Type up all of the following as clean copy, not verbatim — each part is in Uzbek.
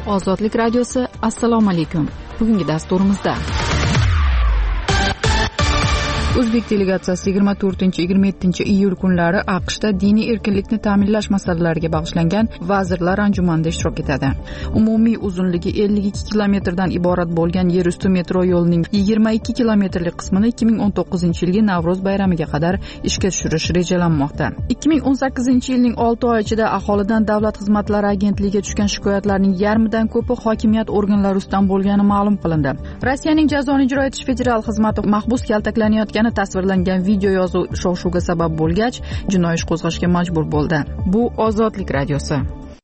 Ozodlik radiosi. Assalomu alaykum. Bugungi dasturimizda O'zbek delegatsiyasi 24-27 kunlari AQShda diniy erkinlikni ta'minlash masalalariga bag'ishlangan vazirlar anjumanida ishtirok etadi. Umumiy uzunligi 52 kilometrdan iborat bo'lgan yer usti metro yo'lining 22 kilometrlik qismini 2019-yilgi Navro'z bayramiga qadar ishga tushirish rejalanmoqda. 2018-yilning 6 oy ichida aholidan Davlat xizmatlari agentligiga tushgan shikoyatlarning yarmidan ko'pi hokimiyat organlari ustidan bo'lgani ma'lum qilindi. Rossiyaning jazoni ijro etish federal xizmati mahbus kaltaklanayotgan tasvirlangan video yozuv shov-shuvga sabab bo'lgach, jinoiy ish qo'zg'ashga majbur bo'ldi. Bu Ozodlik radiosi.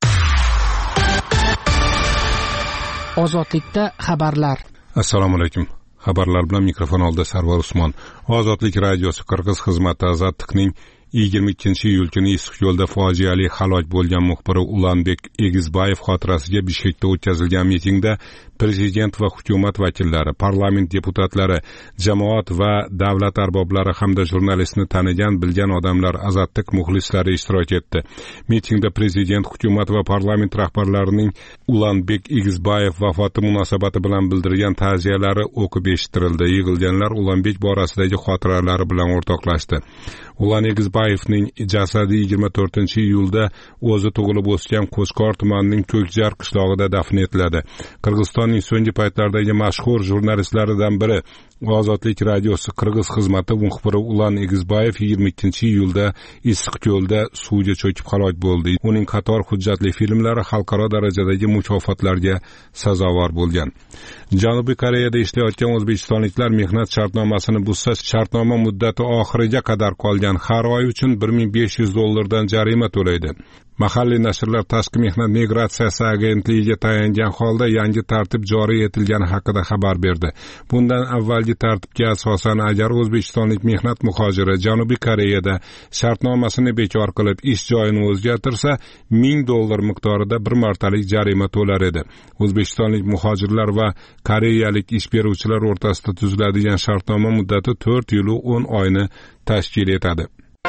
Ozodlikda xabarlar. Assalomu alaykum. Xabarlar bilan mikrofon oldida Sarvar Usmon. Ozodlik radiosi Qirg'iz xizmati Azadlikning 22-iyul kuni Issiqko'lda fojiali halok bo'lgan muxbiri Ulanbek Egizbayev xotirasiga Bishkekda o'tkazilgan mitingda prezident va hukumat vakillari, parlament deputatlari, jamoat va davlat arboblari hamda jurnalistni tanigan, bilgan odamlar, Azadlik muxlislari ishtirok etdi. Mitingda prezident, hukumat va parlament rahbarlarining Ulanbek Egizbayev vafoti munosabati bilan bildirgan ta'ziyalari o'qib eshittirildi. Yig'ilganlar Ulanbek borasidagi xotiralari bilan o'rtoqlashdi. Ulan Egizbayevning jasadi 24-iyulda o'zi tug'ilib o'sgan Qo'chqor tumanining Ko'kjar qishlog'ida dafn etiladi. Qirg'izistonning so'nggi paytlardagi mashhur jurnalistlaridan biri Ozodlik radiosi Qirg'iz xizmati muxbiri Ulan Egizbayev 22-iyulda Issiqko'lda suvga cho'kib halok bo'ldi. Uning qator hujjatli filmlari xalqaro darajadagi mukofotlarga sazovor bo'lgan. Janubiy Koreyada ishlayotgan o'zbekistonliklar mehnat shartnomasini buzsa, shartnoma muddati oxiriga qadar qolgan har oy uchun $1500 jarima to'laydi. Mahalliy nashrlar Tashqi mehnat migratsiyasi agentligiga tayangan holda yangi tartib joriy etilgani haqida xabar berdi. Bundan avvalgi tartibga asosan, agar o'zbekistonlik mehnat muhojiri Janubiy Koreyada shartnomasini bekor qilib ish joyini o'zgartirsa, $1000 miqdorida bir martalik jarima to'lar edi. O'zbekistonlik muhojirlar va koreyalik ish beruvchilar o'rtasida tuziladigan shartnoma muddati 4 yil 10 oyni tashkil etadi.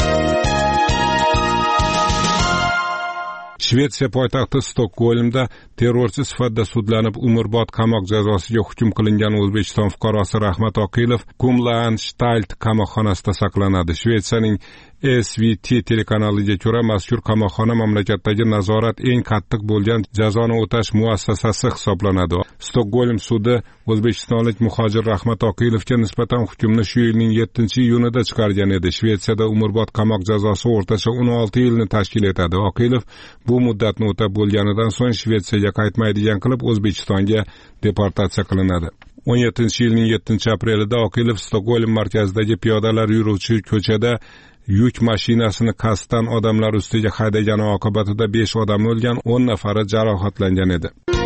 Shvetsiya poytaxti Stokgolmda terrorchi sifatida sudlanib umrbod qamoq jazosiga hukm qilingan O'zbekiston fuqarosi Rahmat Oqilov Kumlaanstalt qamoqxonasida saqlanadi. Shvetsiyaning SVT telekanaliga ko'ra, mazkur qamoqxona mamlakatdagi nazorat eng qattiq bo'lgan jazoni o'tash muassasasi hisoblanadi. Stokgolm sudi o'zbekistonlik muhojir Rahmat Oqilovga nisbatan hukmni shu yilning 7-iyunida chiqargan edi. Shvetsiyada umrbod qamoq jazosi o'rtacha 16 yilni tashkil etadi. Oqilov bu muddatni o'tab bo'lganidan so'ng Shvetsiyaga qaytmaydigan qilib O'zbekistonga deportatsiya qilinadi. 17-yilning 7-aprelida Oqilov Stokgolm markazidagi piyodalar yuruvchi ko'chada yuk mashinasini qasddan odamlar ustiga haydagani oqibatida 5 odam o'lgan, 10 nafari jarohatlangan edi.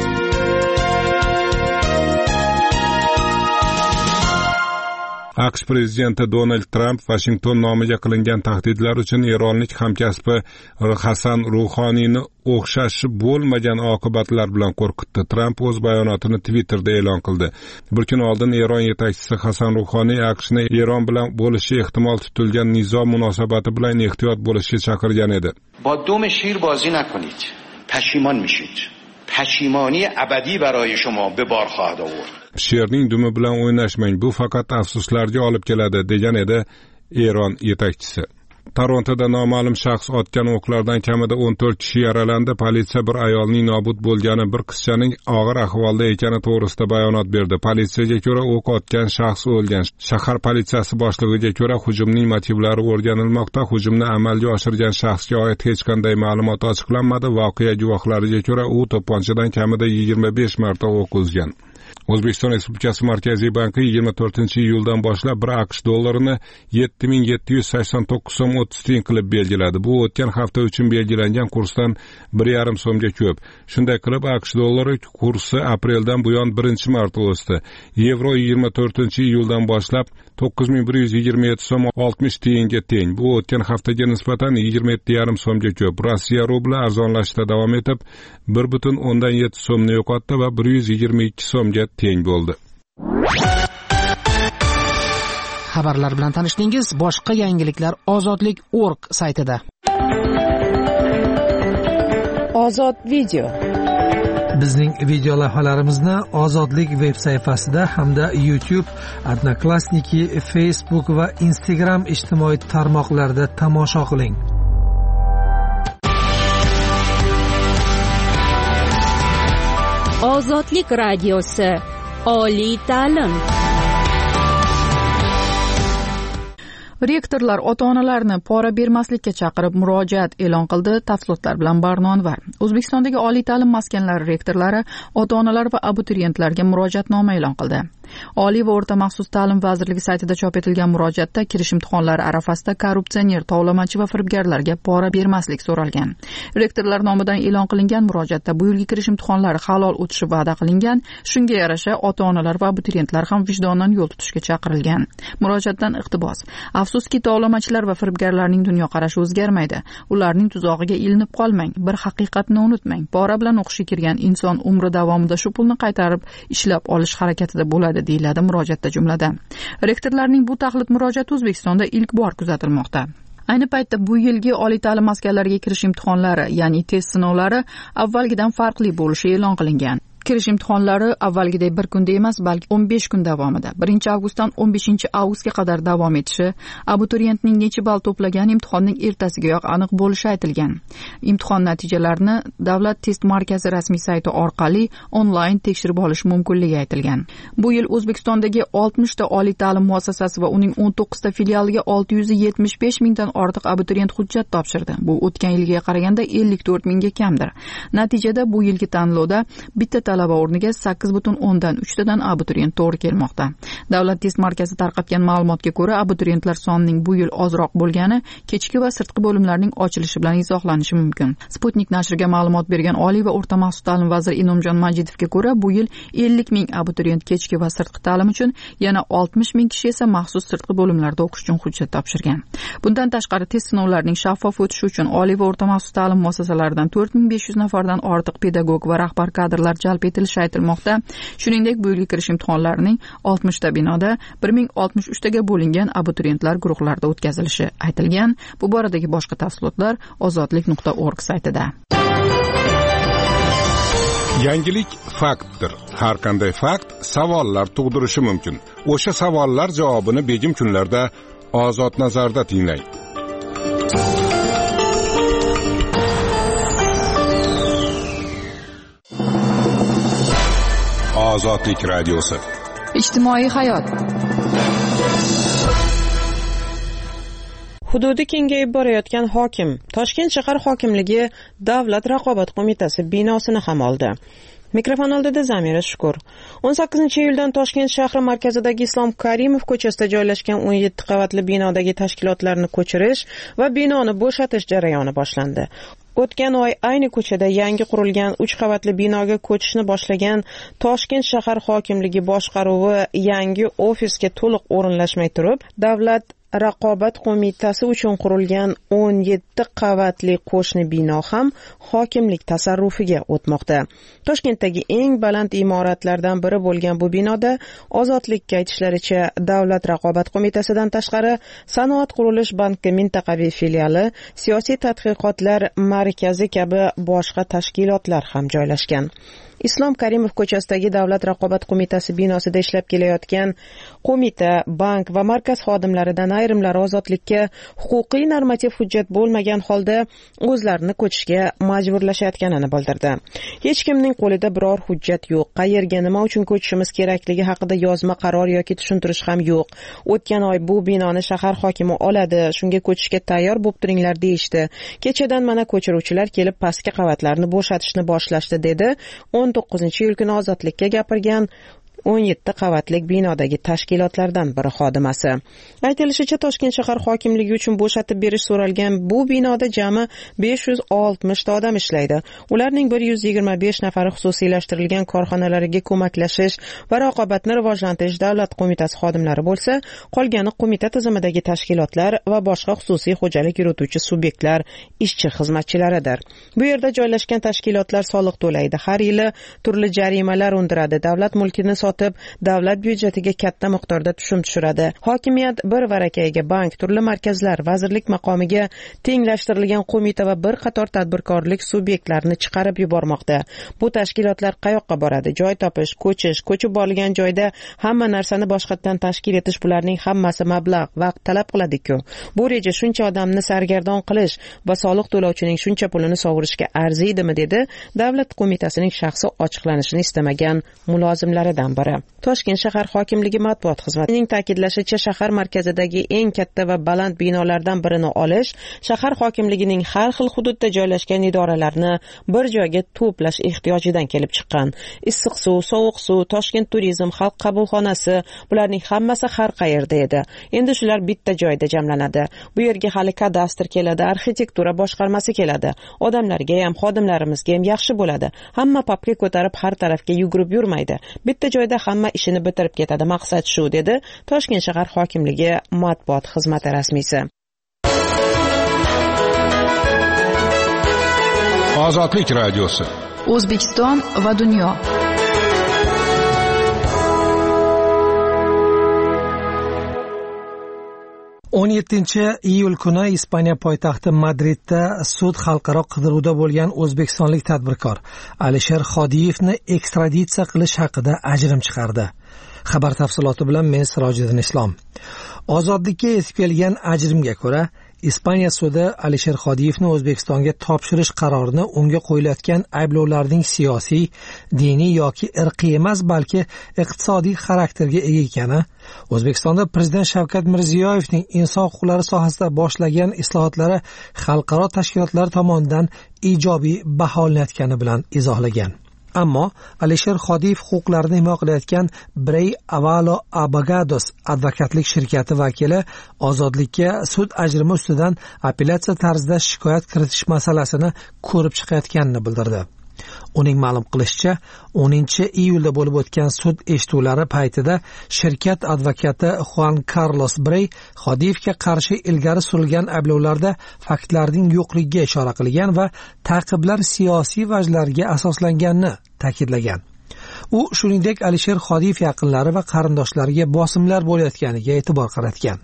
AQSh prezidenti Donald Tramp Washington nomiga qilingan tahdidlar uchun eronlik hamkasbi Hasan Ruhoniyni o'xshashi bo'lmagan oqibatlar bilan qo'rqitdi. Tramp o'z bayonotini Twitterda e'lon qildi. Bir kun oldin Eron yetakchisi Hasan Ruhoniy AQShni Eron bilan bo'lishi ehtimol tutilgan nizo munosabati bilan ehtiyot bo'lishga chaqirgan edi. Ba dum shir bozi nakonid. Pashimon mishid. Pashimoni abadi baroy shoma be bar khohad avard. Sherning dumi bilan o'ynashmang, bu faqat afsuslarga olib keladi, degan edi Eron yetakchisi. Torontoda noma'lum shaxs otgan o'qlardan kamida 14 kishi yaralandi. Politsiya bir ayolning nobud bo'lgani, bir qizchaning og'ir ahvolda ekani to'g'risida bayonot berdi. Politsiyaga ko'ra o'q otgan shaxs o'lgan. Shahar politsiyasi boshlig'iga ko'ra hujumning motivlari o'rganilmoqda. Hujumni amalga oshirgan shaxsga oid hech qanday ma'lumot ochiqlanmadi. Voqea guvohlariga ko'ra u to'pponchadan kamida 25 marta o'q uzgan. O'zbekiston Respublikasi Markaziy banki 24-iyuldan boshlab 1 AQSh dollarini 7789 so'm 30 tiyin qilib belgiladi. Bu o'tgan hafta uchun belgilangan kursdan 1,5 so'mga ko'p. Shunday qilib AQSh dollari kursi apreldan buyon birinchi marta o'sdi. Yevro 24-iyuldan boshlab 9127 so'm 60 tiyinga teng. Bu o'tgan haftaga nisbatan 27,5 so'mga ko'p. Rossiya rubli arzonlashda davom etib 1,7 so'mni yo'qotdi va 122 so'mga teng bo'ldi. Xabarlar bilan tanishdingiz. Boshqa yangiliklar ozodlik.org saytida. Ozod video. Bizning video lavhalarimizni Ozodlik veb sayfasida hamda YouTube, Odnoklassniki, Facebook va Instagram ijtimoiy tarmoqlarida tomosha qiling. Ozodlik radiosi. Oliy ta'lim. Rektorlar ota-onalarni pora bermaslikka chaqirib murojaat e'lon qildi. Tafsilotlar bilan Barno Anvar. O'zbekistondagi oliy ta'lim maskanlari rektorlari ota-onalar va abituriyentlarga murojaatnoma e'lon qildi. Oliy va o'rta maxsus ta'lim vazirligi saytida chop etilgan murojaatda kirish imtihonlari arafasida korrupsioner, tovlamachi va firibgarlarga pora bermaslik so'ralgan. Rektorlar nomidan e'lon qilingan murojaatda bu yilgi kirish imtihonlari halol o'tishi va'da qilingan. Shunga yarasha ota-onalar va abituriyentlar ham vijdondan yo'l tutishga chaqirilgan. Murojaatdan iqtibos: afsuski, tovlamachilar va firibgarlarning dunyoqarashi o'zgarmaydi. Ularning tuzog'iga ilinib qolmang. Bir haqiqatni unutmang. Pora bilan o'qishga kirgan inson umri davomida shu pulni qaytarib ishlab olish harakatida bo'ladi, deyiladi murojaatda. Jumladan, rektorlarning bu taxlit murojaati O'zbekistonda ilk bor kuzatilmoqda. Ayni paytda bu yilgi oliy ta'lim maskanlariga kirish imtihonlari, ya'ni test sinovlari avvalgidan farqli bo'lishi e'lon qilingan. Kirish imtihonlari avvalgidek bir kunda emas, balki 15 kun davomida 1 avgustdan 15 avgustga qadar davom etishi, abituriyentning necha ball to'plagan imtihonning ertasigayoq aniq bo'lishi aytilgan. Imtihon natijalarini Davlat test markazi rasmiy sayti orqali onlayn tekshirib olish mumkinligi aytilgan. Bu yil O'zbekistondagi 60 ta oliy ta'lim muassasasi va uning 19 ta filialiga 675 mingdan ortiq abituriyent hujjat topshirdi. Bu o'tgan yilga qaraganda 54 mingga kamdir. Natijada bu yilgi tanlovda bitta talaba o'rniga 8,3 tadan abituriyent to'g'ri kelmoqda. Davlat test markazi tarqatgan ma'lumotga ko'ra, abituriyentlar sonining bu yil ozroq bo'lgani kechki va sirtqi bo'limlarning ochilishi bilan izohlanishi mumkin. Sputnik nashriga ma'lumot bergan Oliy va o'rta maxsus ta'lim vaziri Inomjon Majidovga ko'ra, bu yil 50 ming abituriyent kechki va sirtqi ta'lim uchun, yana 60 ming kishi esa maxsus sirtqi bo'limlarda o'qish uchun hujjat topshirgan. Bundan tashqari, test sinovlarining shaffof o'tishi uchun Oliy va o'rta maxsus ta'lim muassasalaridan 4500 nafardan ortiq pedagog va rahbar kadrlar jalb etilishi aytilmoqda. Shuningdek, bu yilgi kirish imtihonlarining 60 ta binoda 1063 taga bo'lingan abituriyentlar guruhlarida o'tkazilishi aytilgan. Bu boradagi boshqa tafsilotlar ozodlik.org saytida. Yangilik faktdir. Har qanday fakt savollar tug'dirishi mumkin. O'sha savollar javobini begim kunlarda Ozod nazarda tinglang. Ozodlik radiosi. Ijtimoiy hayot. Hududi kengayib borayotgan hokim Toshkent shahar hokimligi Davlat raqobat qo'mitasi binosini ham oldi. Mikrofon oldida Zamira Shukur. 18-iyuldan Toshkent shahri markazidagi Islom Karimov ko'chasida joylashgan 17 qavatli binodagi tashkilotlarni ko'chirish va binoni bo'shatish jarayoni boshlandi. O'tgan oy ayni ko'chada yangi qurilgan 3 qavatli binoga ko'chishni boshlagan Toshkent shahar hokimligi boshqaruvi yangi ofisga to'liq o'rinlashmay turib, Davlat raqobat qo'mitasi uchun qurilgan 17 qavatli qo'shni bino ham hokimlik tasarrufiga o'tmoqda. Toshkentdagi eng baland imoratlardan biri bo'lgan bu binoda Ozodlikka aytishlaricha Davlat raqobat qo'mitasidan tashqari Sanoat qurilish banki mintaqaviy filiali, siyosiy tadqiqotlar markazi kabi boshqa tashkilotlar ham joylashgan. Islom Karimov ko'chasidagi Davlat raqobat qo'mitasi binosida ishlab kelayotgan qo'mita, bank va markaz xodimlaridan ayrimlari Ozodlikka huquqiy normativ hujjat bo'lmagan holda o'zlarini ko'chishga majburlashayotganini bildirdi. Hech kimning qo'lida biror hujjat yo'q. Qayerga, nima uchun ko'chishimiz kerakligi haqida yozma qaror yoki tushuntirish ham yo'q. O'tgan oy bu binoni shahar hokimi oladi, shunga ko'chishga tayyor bo'lib turinglar deyishdi. Kechadan mana ko'chiruvchilar kelib pastki qavatlarni bo'shatishni boshlashdi, dedi 19-iyul kuni Ozodlikka gapirgan 17 qavatlik binodagi tashkilotlardan biri xodimasi. Aytilishicha, Toshkent shahar hokimligi uchun bo'shatib berish so'ralgan bu binoda jami 560 ta odam ishlaydi. Ularning 125 nafari xususiylashtirilgan korxonalarga ko'maklashish va raqobatni rivojlantirish davlat qo'mitasi xodimlari bo'lsa, qolgani qo'mita tizimidagi tashkilotlar va boshqa xususiy xo'jalik yurituvchi subyektlar ishchi xizmatchilaridir. Bu yerda joylashgan tashkilotlar soliq to'laydi, har yili turli jarimalar undiradi, davlat mulkini sotib sotib, davlat byudjetiga katta miqdorda tushum tushiradi. Hokimiyat bir varakayga bank, turli markazlar, vazirlik maqomiga tenglashtirilgan qo'mita va bir qator tadbirkorlik subyektlarini chiqarib yubormoqda. Bu tashkilotlar qayoqqa boradi? Joy topish, ko'chib borilgan joyda hamma narsani boshqatdan tashkil etish, bularning hammasi mablag', vaqt talab qiladi-ku. Bu reja shuncha odamni sargardon qilish va soliq to'lovchining shuncha pulini sovurishga arziydimi, dedi davlat qo'mitasining shaxsi ochiqlanishini istamagan mulozimlaridan biri. Toshkent shahar hokimligi matbuot xizmatining ta'kidlashicha, shahar markazidagi eng katta va baland binolardan birini olish shahar hokimligining har xil hududda joylashgan idoralarni bir joyga to'plash ehtiyojidan kelib chiqqan. Issiq suv, sovuq suv, Toshkent turizm, xalq qabulxonasi, bularning hammasi har qayerda edi. Endi shular bitta joyda jamlanadi. Bu yerga hali kadastr keladi, arxitektura boshqarmasi keladi. Odamlarga ham, xodimlarimizga ham yaxshi bo'ladi. Hamma papka ko'tarib har tarafga yugurib yurmaydi. Bitta joyda hamma ishini bitirib ketadi. Maqsad shu, dedi Toshkent shahar hokimligi matbuot xizmati rasmiysi. Ozodlik radiosi. O'zbekiston va dunyo. o'n 17-iyul kuni Ispaniya poytaxti Madridda sud xalqaro qidiruvda bo'lgan o'zbekistonlik tadbirkor Alisher Xodiyevni ekstraditsiya qilish haqida ajrim chiqardi. Xabar tafsiloti bilan men Sirojiddin Islom. Ozodlikka yetib kelgan ajrimga ko'ra, Ispaniya sudi Alisher Xodiyevni O'zbekistonga topshirish qarorini unga qo'yilayotgan ayblovlarning siyosiy, diniy yoki irqiy emas, balki iqtisodiy xarakterga ega ekani, O'zbekistonda Prezident Shavkat Mirziyoyevning inson huquqlari sohasida boshlagan islohotlari xalqaro tashkilotlar tomonidan ijobiy baholanayotgani bilan izohlagan. Ammo Alisher Xodiyev huquqlarini himoya qilayotgan Brey Avalo Abogados advokatlik shirkati vakili ozodlikka sud ajrimi ustidan apellyatsiya tarzida shikoyat kiritish masalasini ko'rib chiqayotganini bildirdi. Uning ma'lum qilishicha, 10-iyulda bo'lib o'tgan sud eshituvlari paytida shirkat advokati Juan Carlos Brey Xodiyevga qarshi ilgari surilgan ayblovlarda faktlarning yo'qligiga ishora qilgan va ta'qiblar siyosiy vajlarga asoslanganini ta'kidlagan. U shuningdek Alisher Xodiyev yaqinlari va qarindoshlariga bosimlar bo'layotganiga e'tibor qaratgan.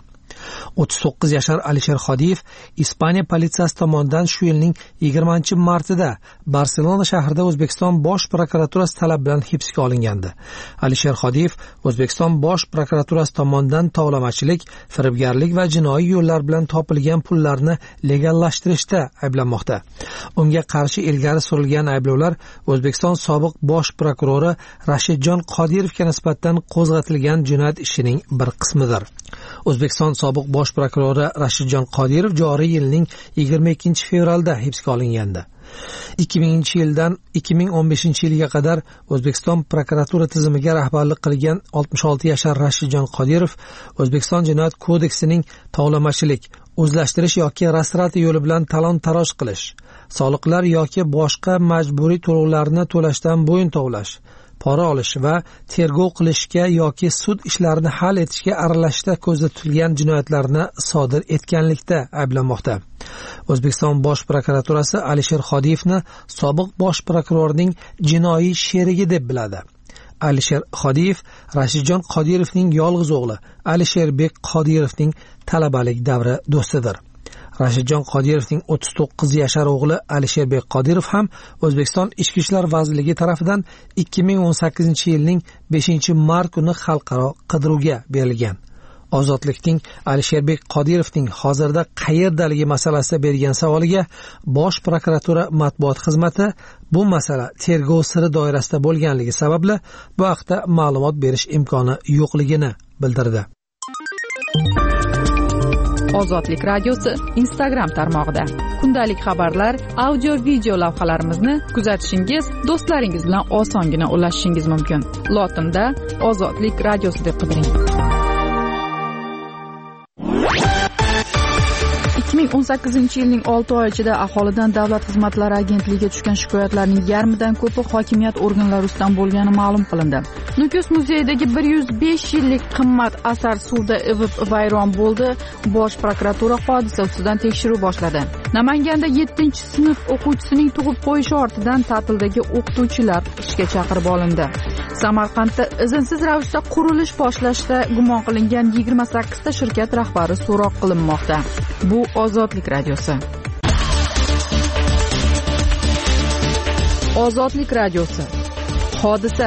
39 yashar Alisher Xodiyev Ispaniya politsiyasi tomonidan shu yilning 20-martida Barselona shahrida O'zbekiston bosh prokuraturasi talabi bilan hibsga olingandi. Alisher Xodiyev O'zbekiston bosh prokuraturasi tomonidan tovlamachilik, firibgarlik va jinoiy yo'llar bilan topilgan pullarni legallashtirishda ayblanmoqda. Unga qarshi ilgari surilgan ayblovlar O'zbekiston sobiq bosh prokurori Rashidjon Qodirovga nisbatan qo'zg'atilgan jinoyat ishining bir qismidir. O'zbekiston sobiq bosh prokurori Rashidjon Qodirov joriy yilning 22 fevralda hibsga olingandi. 2000-yildan 2015-yilga qadar O'zbekiston prokuratura tizimiga rahbarlik qilgan 66 yashar Rashidjon Qodirov O'zbekiston jinoyat kodeksining tovlamachilik, o'zlashtirish yoki rastrata yo'li bilan talon-taroj qilish, soliqlar yoki boshqa majburiy to'lovlarni to'lashdan bo'yin tovlash, pora olish va tergov qilishga yoki sud ishlarini hal etishga aralashishda ko'zda tutilgan jinoyatlarni sodir etganlikda ayblanmoqda. O'zbekiston bosh prokuraturasi Alisher Xodiyevni sobiq bosh prokurorning jinoiy sherigi deb biladi. Alisher Xodiyev Rashidjon Qodirovning yolg'iz o'g'li Alisherbek Qodirovning talabalik davri do'stidir. Rashidjon Qodirovning 39 yashar o'g'li Alisherbek Qodirov ham O'zbekiston Ichki ishlar vazirligi tomonidan 2018-yilning 5-mart kuni xalqaro qidiruvga berilgan. Ozodlikning Alisherbek Qodirovning hozirda qayerdaligi masalasida bergan savoliga Bosh prokuratura matbuot xizmati bu masala tergov siri doirasida bo'lganligi sababli bu haqda ma'lumot berish imkoni yo'qligini bildirdi. Ozodlik radiosi Instagram tarmog'ida kundalik xabarlar, audio-video lavhalarimizni kuzatishingiz, do'stlaringiz bilan osongina ulashishingiz mumkin. Lotinda Ozodlik radiosi deb qidiring. 2018-yilning 6 oy ichida aholidan Davlat xizmatlari agentligiga tushgan shikoyatlarning yarmidan ko'pi hokimiyat organlari ustidan bo'lgani ma'lum qilindi. Nukus muzeyidagi 105 yillik qimmat asar suvda ivib vayron bo'ldi. Bosh prokuratura hodisa ustidan tekshiruv boshladi. Namanganda 7-sinf o'quvchisining tug'ib qo'yishi ortidan ta'tildagi o'qituvchilar ishga chaqirib olindi. Samarqandda izinsiz ravishda qurilish boshlashda gumon qilingan 28 ta shirkat rahbari so'roq qilinmoqda. Bu Ozodlik radiosi. Ozodlik radiosi. Hodisa.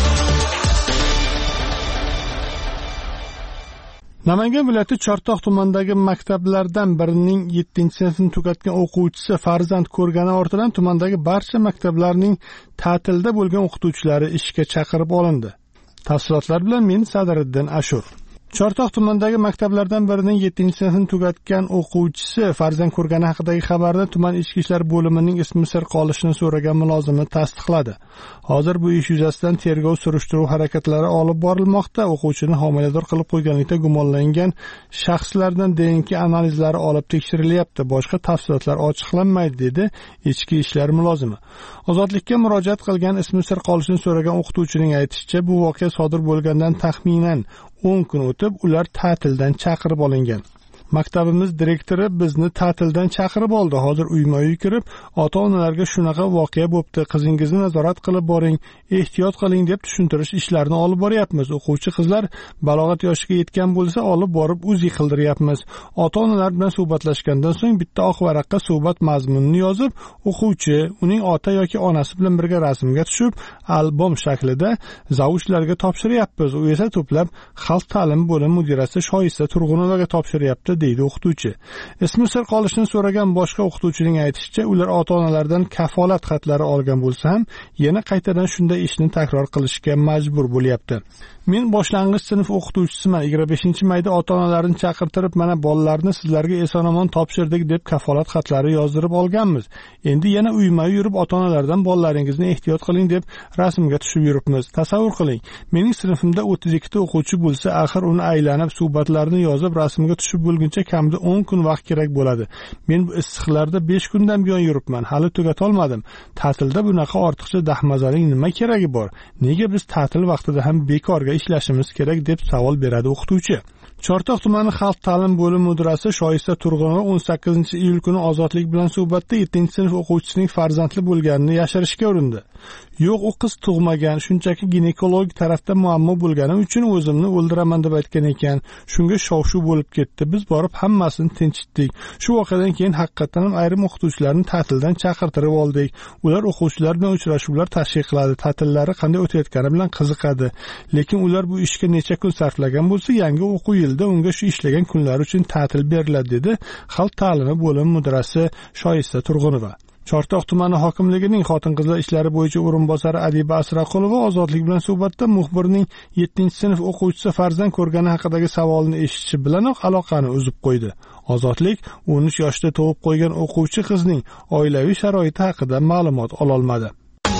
Namangan viloyati Chortoq tumanidagi maktablardan birining 7-sinfni tugatgan o'quvchisi farzand ko'rgani ortidan tumandagi barcha maktablarning ta'tilda bo'lgan o'qituvchilari ishga chaqirib olindi. Tafsilotlar bilan men Sadriddin Ashur. Chortoq tumanidagi maktablardan birining 7-sinfni tugatgan o'quvchisi farzand ko'rgani haqidagi xabarni tuman ichki ishlar bo'limining ismi sir qolishini so'ragan mulozimi tasdiqladi. Hozir bu ish yuzasidan tergov surishtiruv harakatlari olib borilmoqda. O'quvchini homilador qilib qo'yganlikda gumonlangan shaxslardan DNK analizlari olib tekshirilyapti. Boshqa tafsilotlar ochiqlanmaydi, dedi ichki ishlar mulozimi. Ozodlikka murojaat qilgan ismi sir qolishini so'ragan o'qituvchining aytishicha, bu voqea sodir bo'lgandan taxminan 10 kun o'tib ular ta'tildan chaqirib olingan. Maktabimiz direktori bizni ta'tildan chaqirib oldi. Hozir uyma-uy kirib, ota-onalarga shunaqa voqea bo'pti, qizingizni nazorat qilib boring, ehtiyot qiling deb tushuntirish ishlarini olib boryapmiz. O'quvchi qizlar balog'at yoshiga yetgan bo'lsa, olib borib uzi qildiryapmiz. Ota-onalar bilan suhbatlashgandan so'ng bitta oq varaqqa suhbat mazmunini yozib, o'quvchi uning ota yoki onasi bilan birga rasmga tushib, albom shaklida zavuchlarga topshiryapmiz. U esa to'plab xalq ta'limi bo'limi mudirasi Shoyista Turg'unovaga topshiryapti, deydi o'qituvchi. Ismi sir qolishini so'ragan boshqa o'qituvchining aytishicha, ular ota-onalardan kafolat xatlari olgan bo'lsa ham, yana qaytadan shunday ishni takror qilishga majbur bo'lyapti. Men boshlang'ich sinf o'qituvchisiman. 25-mayda ota-onalarni chaqirtirib, mana bolalarni sizlarga eson-omon topshirdik deb kafolat xatlari yozdirib olganmiz. Endi yana uyma-uy yurib ota-onalardan bolalaringizni ehtiyot qiling deb rasmga tushib yuribmiz. Tasavvur qiling, mening sinfimda 32 ta o'quvchi bo'lsa, axir uni aylanib suhbatlarni yozib rasmga tushib bo'lguncha kamida 10 kun vaqt kerak bo'ladi. Men bu issiqlarda 5 kundan buyon yuribman, hali tugatolmadim. Ta'tilda bunaqa ortiqcha dahmazaning nima keragi bor? Nega biz ta'til vaqtida ham bekorga ishlashimiz kerak deb savol beradi o'qituvchi. Chortoq tumani xalq ta'lim bo'limi mudirasi Shoyista Turg'unova 18-iyul kuni Ozodlik bilan suhbatda 7-sinf o'quvchisining farzandli bo'lganini yashirishga urindi. Yo'q, u qiz tug'magan, shunchaki ginekolog tarafda muammo bo'lgani uchun o'zimni o'ldiraman deb aytgan ekan. Shunga shov-shuv bo'lib ketdi. Biz borib hammasini tinchitdik. Shu voqeadan keyin haqiqatan ham ayrim o'qituvchilarni ta'tildan chaqirtirib oldik. Ular o'quvchilar bilan uchrashuvlar tashkil qiladi, ta'tillari qanday o'tayotgani bilan qiziqadi. Lekin ular bu ishga necha kun sarflagan bo'lsa, yangi o'quv yilida unga shu ishlagan kunlari uchun ta'til beriladi, dedi xalq ta'limi bo'limi mudirasi Shoyista Turg'unova. Chortoq tumani hokimligining xotin-qizlar ishlari bo'yicha o'rinbosari Adiba Asraqulova Ozodlik bilan suhbatda muxbirning 7-sinf o'quvchisi farzand ko'rgani haqidagi savolni eshitishi bilanoq aloqani uzib qo'ydi. Ozodlik 13 yoshda tug'ib qo'ygan o'quvchi qizning oilaviy sharoiti haqida ma'lumot ola olmadi.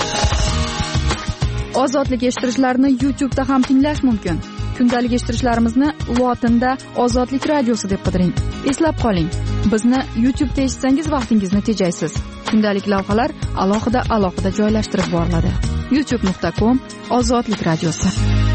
Ozodlik eshittirishlarni YouTube'da ham tinglash mumkin. Kundalik eshittirishlarimizni lotinda Ozodlik radiosi deb qidiring. Eslab qoling, bizni YouTube'da eshitsangiz vaqtingizni tejaysiz. Kundalik lavhalar alohida joylashtirib boriladi. youtube.com/Ozodlik radiosi.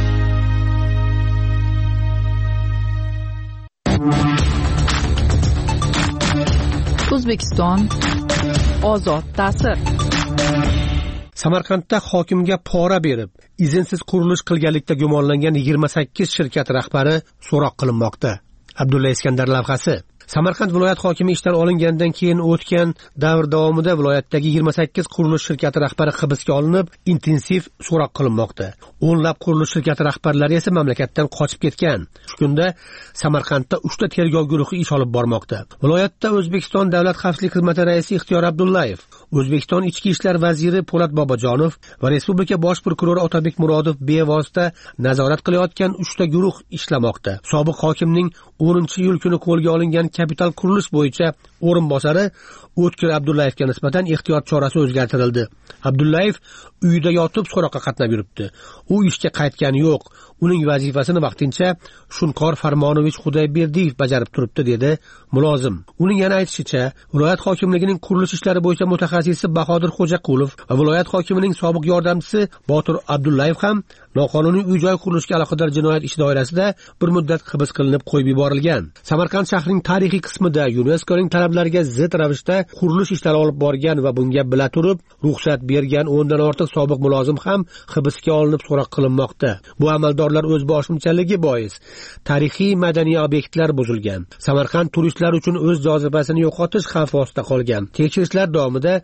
O'zbekiston ozod ta'sir. Samarqandda hokimga pora berib, izinsiz qurilish qilganlikda gumonlangan 28 shirkat rahbari so'roq qilinmoqda. Abdulla Iskandar lavhasi. Samarqand viloyat hokimi ishdan olingandan keyin o'tgan davr davomida viloyatdagi 28 qurilish shirkati rahbari hibsga olinib, intensiv so'roq qilinmoqda. O'nlab qurilish shirkati rahbarlari esa mamlakatdan qochib ketgan. Shu kunda Samarqandda 3 ta tergov guruhi ish olib bormoqda. Viloyatda O'zbekiston Davlat xavfsizlik xizmati raisi Ixtiyor Abdullayev, O'zbekiston ichki ishlar vaziri Po'lat Bobojonov va Respublika bosh prokurori Otabek Murodov bevosita nazorat qilayotgan 3 ta guruh ishlamoqda. Sobiq hokimning 10-iyul kuni qo'lga olingan kapital qurilish bo'yicha o'rinbosari O'tkir Abdullayevga nisbatan ehtiyot chorasi o'zgartirildi. Abdullayev uyida yotib so'roqqa qatnab yuribdi. U ishga qaytgani yo'q. Uning vazifasini vaqtincha Shunqor Farmonovich Xudoyberdiyev bajarib turibdi, dedi mulozim. Uning yana aytishicha, viloyat hokimligining qurilish ishlari bo'yicha mutaxassisi Bahodir Xo'jaqulov va viloyat hokimining sobiq yordamchisi Botir Abdullayev ham noqonuniy uy-joy qurilishiga aloqador jinoyat ishi doirasida bir muddat hibs qilinib qo'yib yuborilgan. Samarqand shahrining tarix tarixiy qismida UNESCOning talablariga zid ravishda qurilish ishlari olib borgan va bunga bila turib ruxsat bergan 10 dan ortiq sobiq mulozim ham hibsga olinib so'roq qilinmoqda. Bu amaldorlar o'z boshimchaligi bois tarixiy madaniy obyektlar buzilgan. Samarqand turistlar uchun o'z jozibasini yo'qotish xavfi ostida qolgan. Tekshirishlar davomida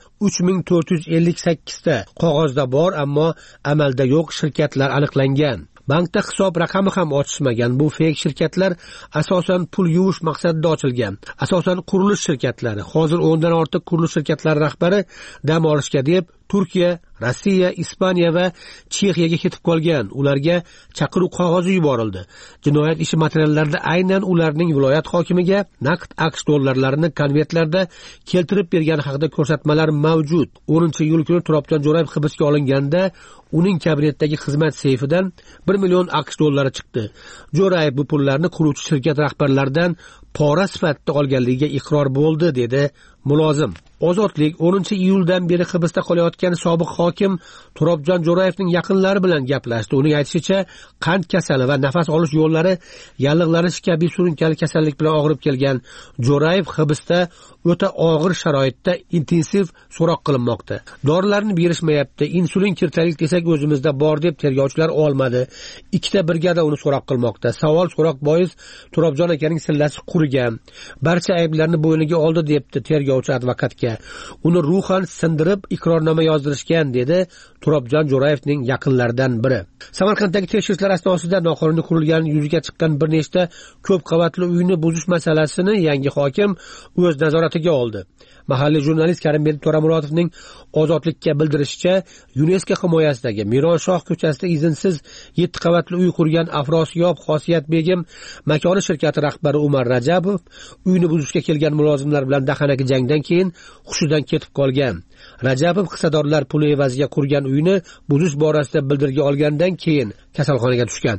3458 ta qog'ozda bor, ammo amalda yo'q shirkatlar aniqlangan. Bankda hisob raqami ham ochishmagan. Bu fake shirkatlar asosan pul yuvish maqsadida ochilgan. Asosan qurilish shirkatlari. Hozir 10 dan ortiq qurilish shirkatlari rahbari dam olishga deb Turkiya, Rossiya, Ispaniya va Chexiyaga ketib qolgan. Ularga chaqiruv qog'ozi yuborildi. Jinoyat ishi materiallarida aynan ularning viloyat hokimiga naqd AQSh dollarlarini konvertlarda keltirib bergani haqida ko'rsatmalar mavjud. 10-iyul kuni Turobjon Jo'rayev hibsga olinganda uning kabinetdagi xizmat seyfidan 1 million AQSh dollari chiqdi. Jo'rayev bu pullarni quruvchi shirkat rahbarlaridan pora sifatida olganligiga iqror bo'ldi, dedi mulozim. Ozodlik 10-iyuldan beri hibsda qolayotgan sobiq hokim Turobjon Jo'rayevning yaqinlari bilan gaplashdi. Uning aytishicha, qand kasali va nafas olish yo'llari yallig'lanish kabi surunkali kasallik bilan og'rib kelgan Jo'rayev hibsda o'ta og'ir sharoitda intensiv so'roq qilinmoqda. Dorilarni berishmayapti. Insulin kirtalik desak o'zimizda bor deb tergovchilar olmadi. 2 ta brigada uni so'roq qilmoqda. Savol so'roq bois Turobjon akaning sillasi qurigan. Barcha ayblarni bo'yniga oldi debdi tergovchi advokatga. Uni ruhan sindirib iqrornoma yozdirishgan, dedi Turobjon Jo'rayevning yaqinlaridan biri. Samarqanddagi tekshirishlar asnosida noqonuniy qurilgan yuziga chiqqan bir nechta ko'p qavatli uyni buzish masalasini yangi hokim o'z nazoratiga oldi. Mahalliy jurnalist Karimbek To'ramurodovning Ozodlikka bildirishicha, UNESCO himoyasidagi Mironshoh ko'chasida izinsiz 7 qavatli uy qurgan Afrosiyob Xosiyat Begim makoni shirkati rahbari Umar Rajabov uyni buzishga kelgan mulozimlar bilan dahanaki jangdan keyin hushidan ketib qolgan. Rajabov hissadorlar puli evaziga qurgan uyni buzish borasida bildirgi olgandan keyin kasalxonaga tushgan.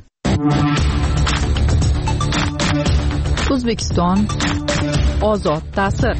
O'zbekiston ozod ta'sir.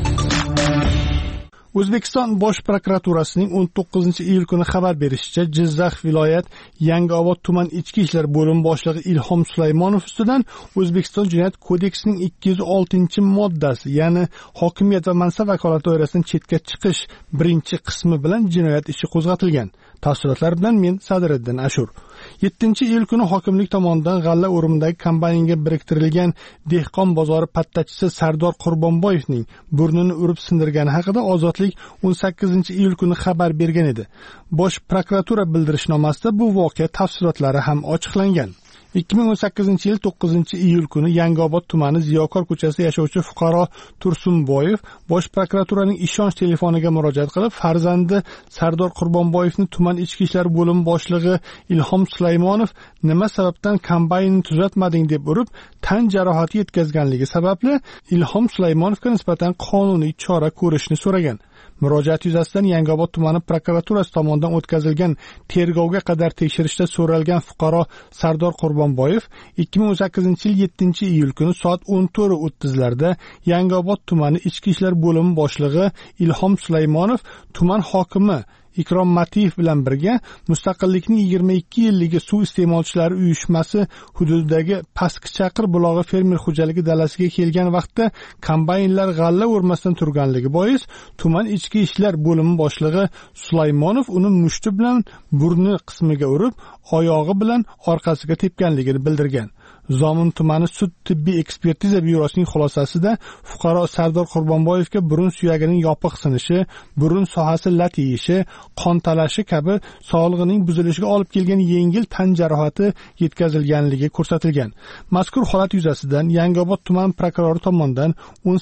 O'zbekiston Bosh prokuraturasining 19-iyul kuni xabar berishicha, Jizzax viloyat Yangiobod tuman ichki ishlar bo'limi boshlig'i Ilhom Sulaymonov ustidan O'zbekiston Jinoyat kodeksining 206-moddasi, ya'ni hokimiyat va mansab vakolati doirasidan chetga chiqish birinchi qismi bilan jinoyat ishi qo'zg'atilgan. Tafsilotlar bilan men Sadiriddin Ashur. 7-iyul kuni hokimlik tomonidan G'alla o'rimidagi kombaynga biriktirilgan dehqon bozori pattachisi Sardor Qurbonboyevning burnini urib sindirgani haqida Ozodlik 18-iyul kuni xabar bergan edi. Bosh prokuratura bildirishnomasida bu voqea tafsilotlari ham ochiqlangan. 2018-yil 9-iyul kuni Yangiobod tumani Ziyokor ko'chasida yashovchi fuqaro Tursunboyev Bosh prokuraturaning ishonch telefoniga murojaat qilib, farzandi Sardor Qurbonboyevni tuman ichki ishlar bo'limi boshlig'i Ilhom Sulaymonov nima sababdan kombaynni tuzatmading deb urib, tan jarohati yetkazganligi sababli Ilhom Sulaymonovga nisbatan qonuniy chora ko'rishni so'ragan. Murojaat yuzasidan Yangiobod tumani prokuraturasi tomonidan o'tkazilgan tergovga qadar tekshirishda so'ralgan fuqaro Sardor Qurbonboyev 2018-yil 7-iyul kuni soat 14:30larda Yangiobod tumani ichki ishlar bo'limi boshlig'i Ilhom Sulaymonov tuman hokimi Ikrom Matiyev bilan birga Mustaqillikning 22 yilligi suv iste'molchilari uyushmasi hududidagi Pastkichaqir bulog'i fermer xo'jaligi dalasiga kelgan vaqtda kombaynlar g'alla o'rmasdan turganligi bois tuman ichki ishlar bo'limi boshlig'i Sulaymonov uni mushti bilan burni qismiga urib, oyog'i bilan orqasiga tepganligini bildirgan. Zomin tumani sud tibbiy ekspertiza byurosining xulosasida fuqaro Sardor Qurbonboyevga burun suyagining yopiq sinishi, burun sohasi lat yeyishi, qon talashi kabi sog'lig'ining buzilishiga olib kelgan yengil tan jarohati yetkazilganligi ko'rsatilgan. Mazkur holat yuzasidan Yangiobod tuman prokurori tomonidan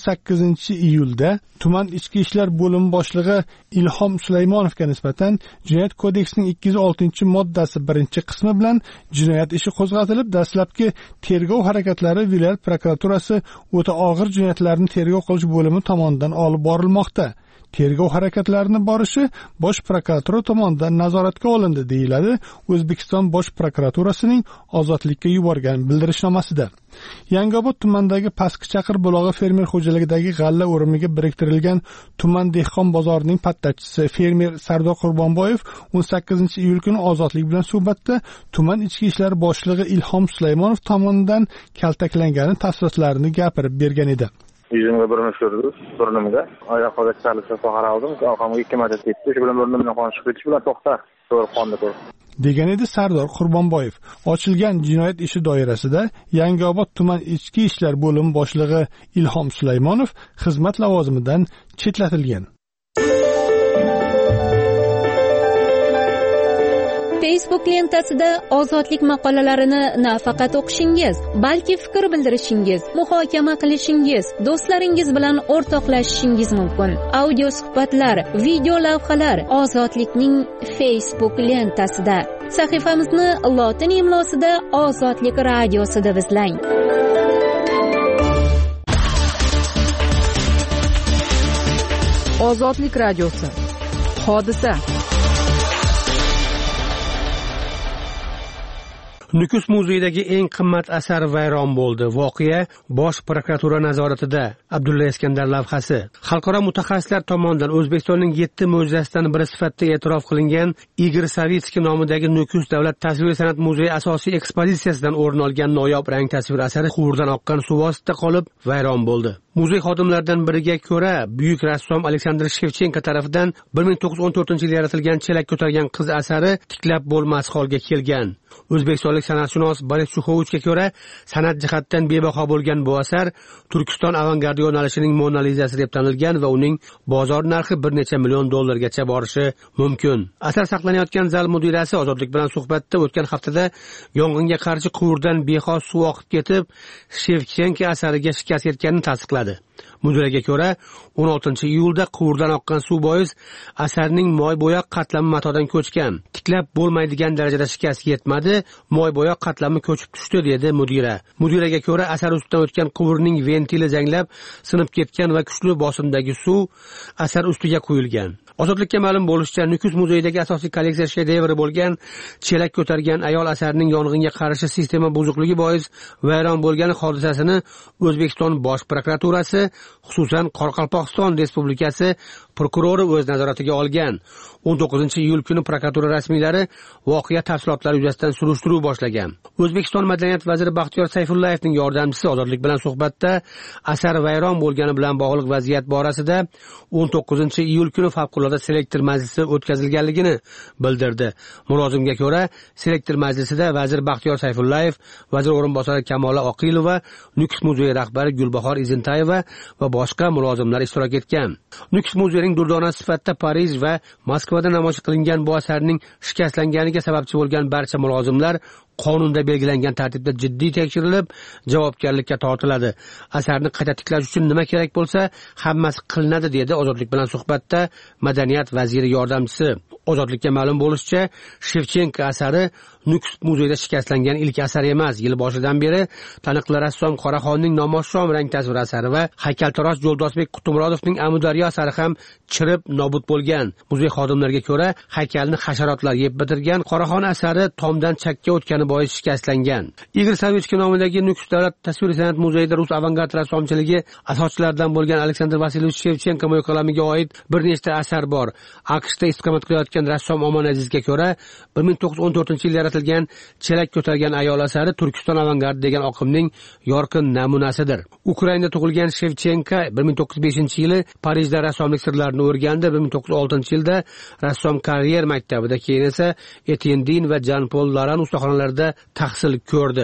18-iyulda tuman ichki ishlar bo'limi boshlig'i Ilhom Sulaymonovga nisbatan Jinoyat kodeksining 206-moddasi birinchi qismi bilan jinoyat ishi qo'zg'atilib, dastlabki tergov harakatlari viloyat prokuraturasi o'ta og'ir jinoyatlarni tergov qilish bo'limi tomonidan olib borilmoqda. Tergov harakatlarini borishi Bosh prokuratura tomonidan nazoratga olindi, deyiladi O'zbekiston Bosh prokuraturasining Ozodlikka yuborgan bildirishnomasida. Yangiobod tumanidagi Pastkichaqir bulog'i fermer xo'jaligidagi g'alla o'rimiga biriktirilgan tuman dehqon bozorining pattachisi fermer Sardor Qurbonboyev 18-iyul kuni Ozodlik bilan suhbatda tuman ichki ishlar boshlig'i Ilhom Sulaymonov tomonidan kaltaklangani tafsilotlarini gapirib bergan edi. Yüzümge birini sürdü, burnumga. Oyoqqa charlishga qaraldim, orqamga 2 marta tepdi. Shu bilan burnimdan qon chiqib ketishi bilan to'xta, to'g'ri qonni ko'r. degan edi Sardor Qurbonboyev. Ochilgan jinoyat ishi doirasida Yangiobod tuman ichki ishlar bo'limi boshlig'i Ilhom Sulaymonov xizmat lavozimidan chetlatilgan. Facebook lentasida ozodlik maqolalarini nafaqat o'qishingiz, balki fikr bildirishingiz, muhokama qilishingiz, do'stlaringiz bilan o'rtoqlashishingiz mumkin. Audio suhbatlar, video lavhalar Ozodlikning Facebook lentasida. Sahifamizni lotin imlosida Ozodlik radiosi deb izlang. Ozodlik radiosi. Hodisa. Nukus muzeyidagi eng qimmat asar vayron bo'ldi. Voqea Bosh prokuratura nazoratida. Abdulla Iskandar lavhasi. Xalqaro mutaxassislar tomonidan O'zbekistonning 7 mo'jizasidan biri sifatida e'tirof qilingan Igor Savitskiy nomidagi Nukus davlat tasviriy san'at muzeyi asosiy ekspozitsiyasidan o'rin olgan noyob rang tasvir asari quvurdan oqqan suv ostida qolib vayron bo'ldi. Muzey xodimlaridan biriga ko'ra, buyuk rassom Aleksandr Shevchenko tomonidan 1914-yilda yaratilgan chelak ko'targan qiz asari tiklab bo'lmas holga kelgan. O'zbekistonlik san'atshunos Boris Chukhovichga ko'ra, san'at jihatdan bebaho bo'lgan bu asar Turkiston avangardi yo'nalishining Mona Lisasi deb tanilgan va uning bozor narxi bir necha million dollargacha borishi mumkin. Asar saqlanayotgan zal mudirasi Ozodlik bilan suhbatda o'tgan haftada yong'inga qarshi quvurdan bexos suv oqib ketib, Shevchenko asariga shikast yetganini tasdiqladi. Mudiraga ko'ra, 16-iyulda quvurdan oqqan suv bois asarning moy bo'yoq qatlami matodan ko'chgan. Tiklab bo'lmaydigan darajada shikast yetmadi, moy bo'yoq qatlami ko'chib tushdi dedi mudira. Mudiraga ko'ra, asar ustidan o'tgan quvurning ventili zanglab sinib ketgan va kuchli bosimdagi suv asar ustiga quyilgan. Ozodlikka ma'lum bo'lishicha, Nukus muzeyidagi asosiy kolleksiya shedevri bo'lgan chelak ko'targan ayol asarining yong'inga qarshi sistema buzuqligi bois vayron bo'lgani hodisasini O'zbekiston Bosh prokuraturasi, xususan Qoraqalpog'iston Respublikasi prokurori o'z nazoratiga olgan. 19-iyul kuni prokuratura rasmiylari voqea tafsilotlari yuzasidan surishtiruv boshlagan. O'zbekiston Madaniyat vaziri Baxtiyor Sayfullayevning yordamchisi Ozodlik bilan suhbatda asar vayron bo'lgani bilan bog'liq vaziyat borasida 19-iyul kuni favqulodda selektor majlisi o'tkazilganligini bildirdi. Mulozimga ko'ra, selektor majlisida vazir Baxtiyor Sayfullayev, vazir o'rinbosari Kamola Oqilova, Nukus muzeyi rahbari Gulbahor Izintayeva va boshqa mulozimlar ishtirok etgan. Nukus muzeyining durdona sifatida Parij va Moskvada namoyish qilingan bu asarning shikastlanganiga sababchi bo'lgan barcha mulozimlar qonunda belgilangan tartibda jiddiy tekshirilib, javobgarlikka tortiladi. Asarni qayta tiklash uchun nima kerak bo'lsa, hammasi qilinadi dedi Ozodlik bilan suhbatda Madaniyat vaziri yordamchisi. Ozodlikka ma'lum bo'lishicha, Shevchenko asari Nukus muzeyida shikastlangan ilk asar emas. Yil boshidan beri taniqli rassom Qoraxonning Nomoshshom rang tasvir asari va haykaltarosh Jo'ldosbek Qutumrodovning Amudaryo asari ham chirib nobud bo'lgan. Muzey xodimlariga ko'ra, haykalni hasharotlar yeb bitirgan. Qoraxon asari tomdan chakka o'tgani bois shikastlangan. Igor Savitskiy nomidagi Nukus davlat tasviriy san'at muzeyida rus avangard rassomchiligi asoschilaridan bo'lgan Aleksandr Vasilyevich Shevchenko mo'yqalamiga oid bir nechta asar bor. AQShda istiqomat qilayotgan rassom Omon Azizga ko'ra, 1914-yilda yaratilgan chelak ko'targan ayol asari Turkiston avangardi degan oqimning yorqin namunasidir. Ukrainada tug'ilgan Shevchenko 1905-yili Parijda rassomlik sirlarini o'rgandi. 1906-yilda rassom karyer maktabida, keyin esa Etienne Din va Jean-Paul Laran ustaxonalarida tahsil ko'rdi.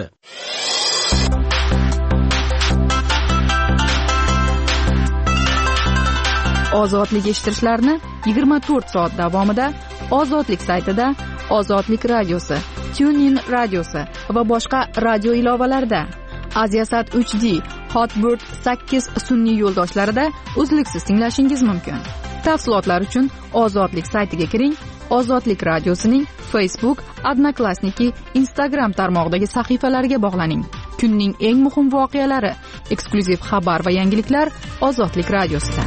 Ozodlik eshittirishlarni 24 soat davomida Ozodlik saytida, Ozodlik radiosi, TuneIn radiosi va boshqa radio ilovalarida, Aziasat 3D, Hotbird 8 sun'iy yo'ldoshlarida uzluksiz tinglashingiz mumkin. Tafsilotlar uchun Ozodlik saytiga kiring. Ozodlik radiosining Facebook, Odnoklassniki, Instagram tarmog'idagi sahifalariga bog'laning. Kunning eng muhim voqealari, eksklyuziv xabar va yangiliklar Ozodlik radiosida.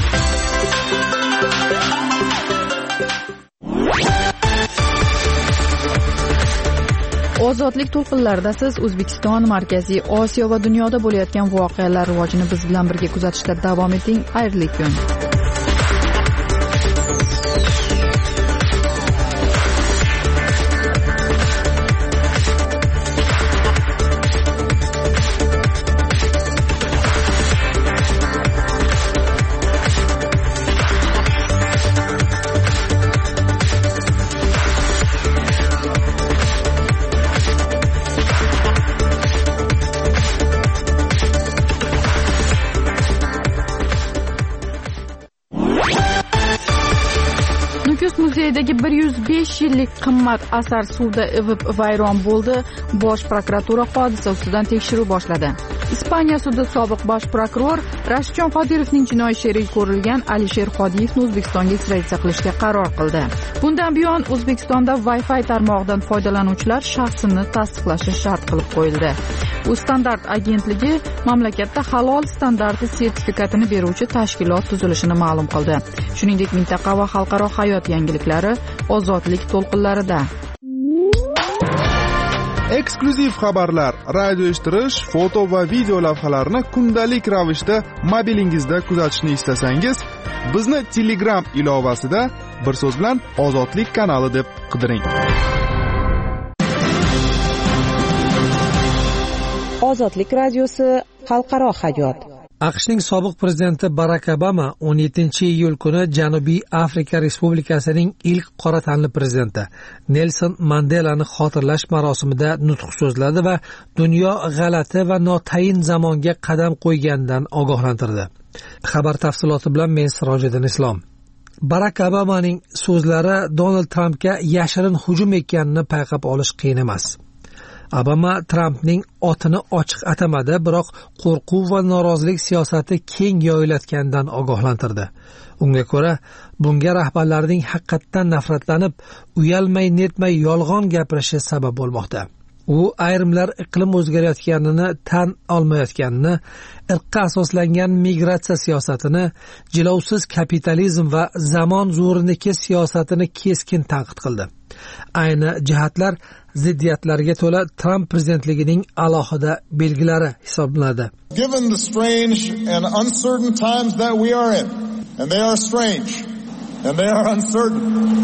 Ozodlik to'lqinlarida siz O'zbekiston, Markaziy Osiyo va dunyoda bo'layotgan voqealar rivojini biz bilan birga kuzatishda davom eting. Xayrli kun. Metropolis muzeyidagi 105 yillik qimmat asar suvda ivib vayron bo'ldi. Bosh prokuratura hodisa ustidan tekshiruv boshladi. Ispaniya sudi sobiq bosh prokuror Rashidjon Qodirovning jinoiy sherigi ko'rilgan Alisher Xodiyevni O'zbekistonga ekstraditsiya qilishga qaror qildi. Bundan buyon O'zbekistonda Wi-Fi tarmog'idan foydalanuvchilar shaxsini tasdiqlashi shart qilib qo'yildi. U standart agentligi mamlakatda halol standarti sertifikatini beruvchi tashkilot tuzilishini ma'lum qildi. Shuningdek, mintaqa va xalqaro hayot yangiliklari ozodlik to'lqinlarida. Eksklyuziv xabarlar, radio eshittirish, foto va video lavhalarni kundalik ravishda mobilingizda kuzatishni istasangiz, bizni Telegram ilovasida bir so'z bilan Ozodlik kanali deb qidiring. Ozodlik radiosi xalqaro hayot. AQShning sobiq prezidenti Barak Obama 17-iyul kuni Janubiy Afrika Respublikasining ilk qora tanli prezidenti Nelson Mandelani xotirlash marosimida nutq so'zladi va dunyo g'alati va notayin zamonga qadam qo'yganidan ogohlantirdi. Xabar tafsiloti bilan men Sirojiddin Islom. Barak Obamaning so'zlari Donald Trampga yashirin hujum ekanini payqab olish qiyin emas. Obama Trampning otini ochiq atamadi, biroq qo'rquv va norozilik siyosati keng yoyilayotganidan ogohlantirdi. Unga ko'ra, bunga rahbarlarning haqiqatdan nafratlanib, uyalmay netmay yolg'on gapirishi sabab bo'lmoqda. U ayrimlar iqlim o'zgarayotganini tan olmayotganini, irqqa asoslangan migratsiya siyosatini, jilovsiz kapitalizm va zamon zo'riniki siyosatini keskin tanqid qildi. Ayni jihatlar ziddiyatlarga to'la Trump prezidentligining alohida belgilari hisoblanadi. Given the strange and uncertain times that we are in, and they are strange and they are uncertain.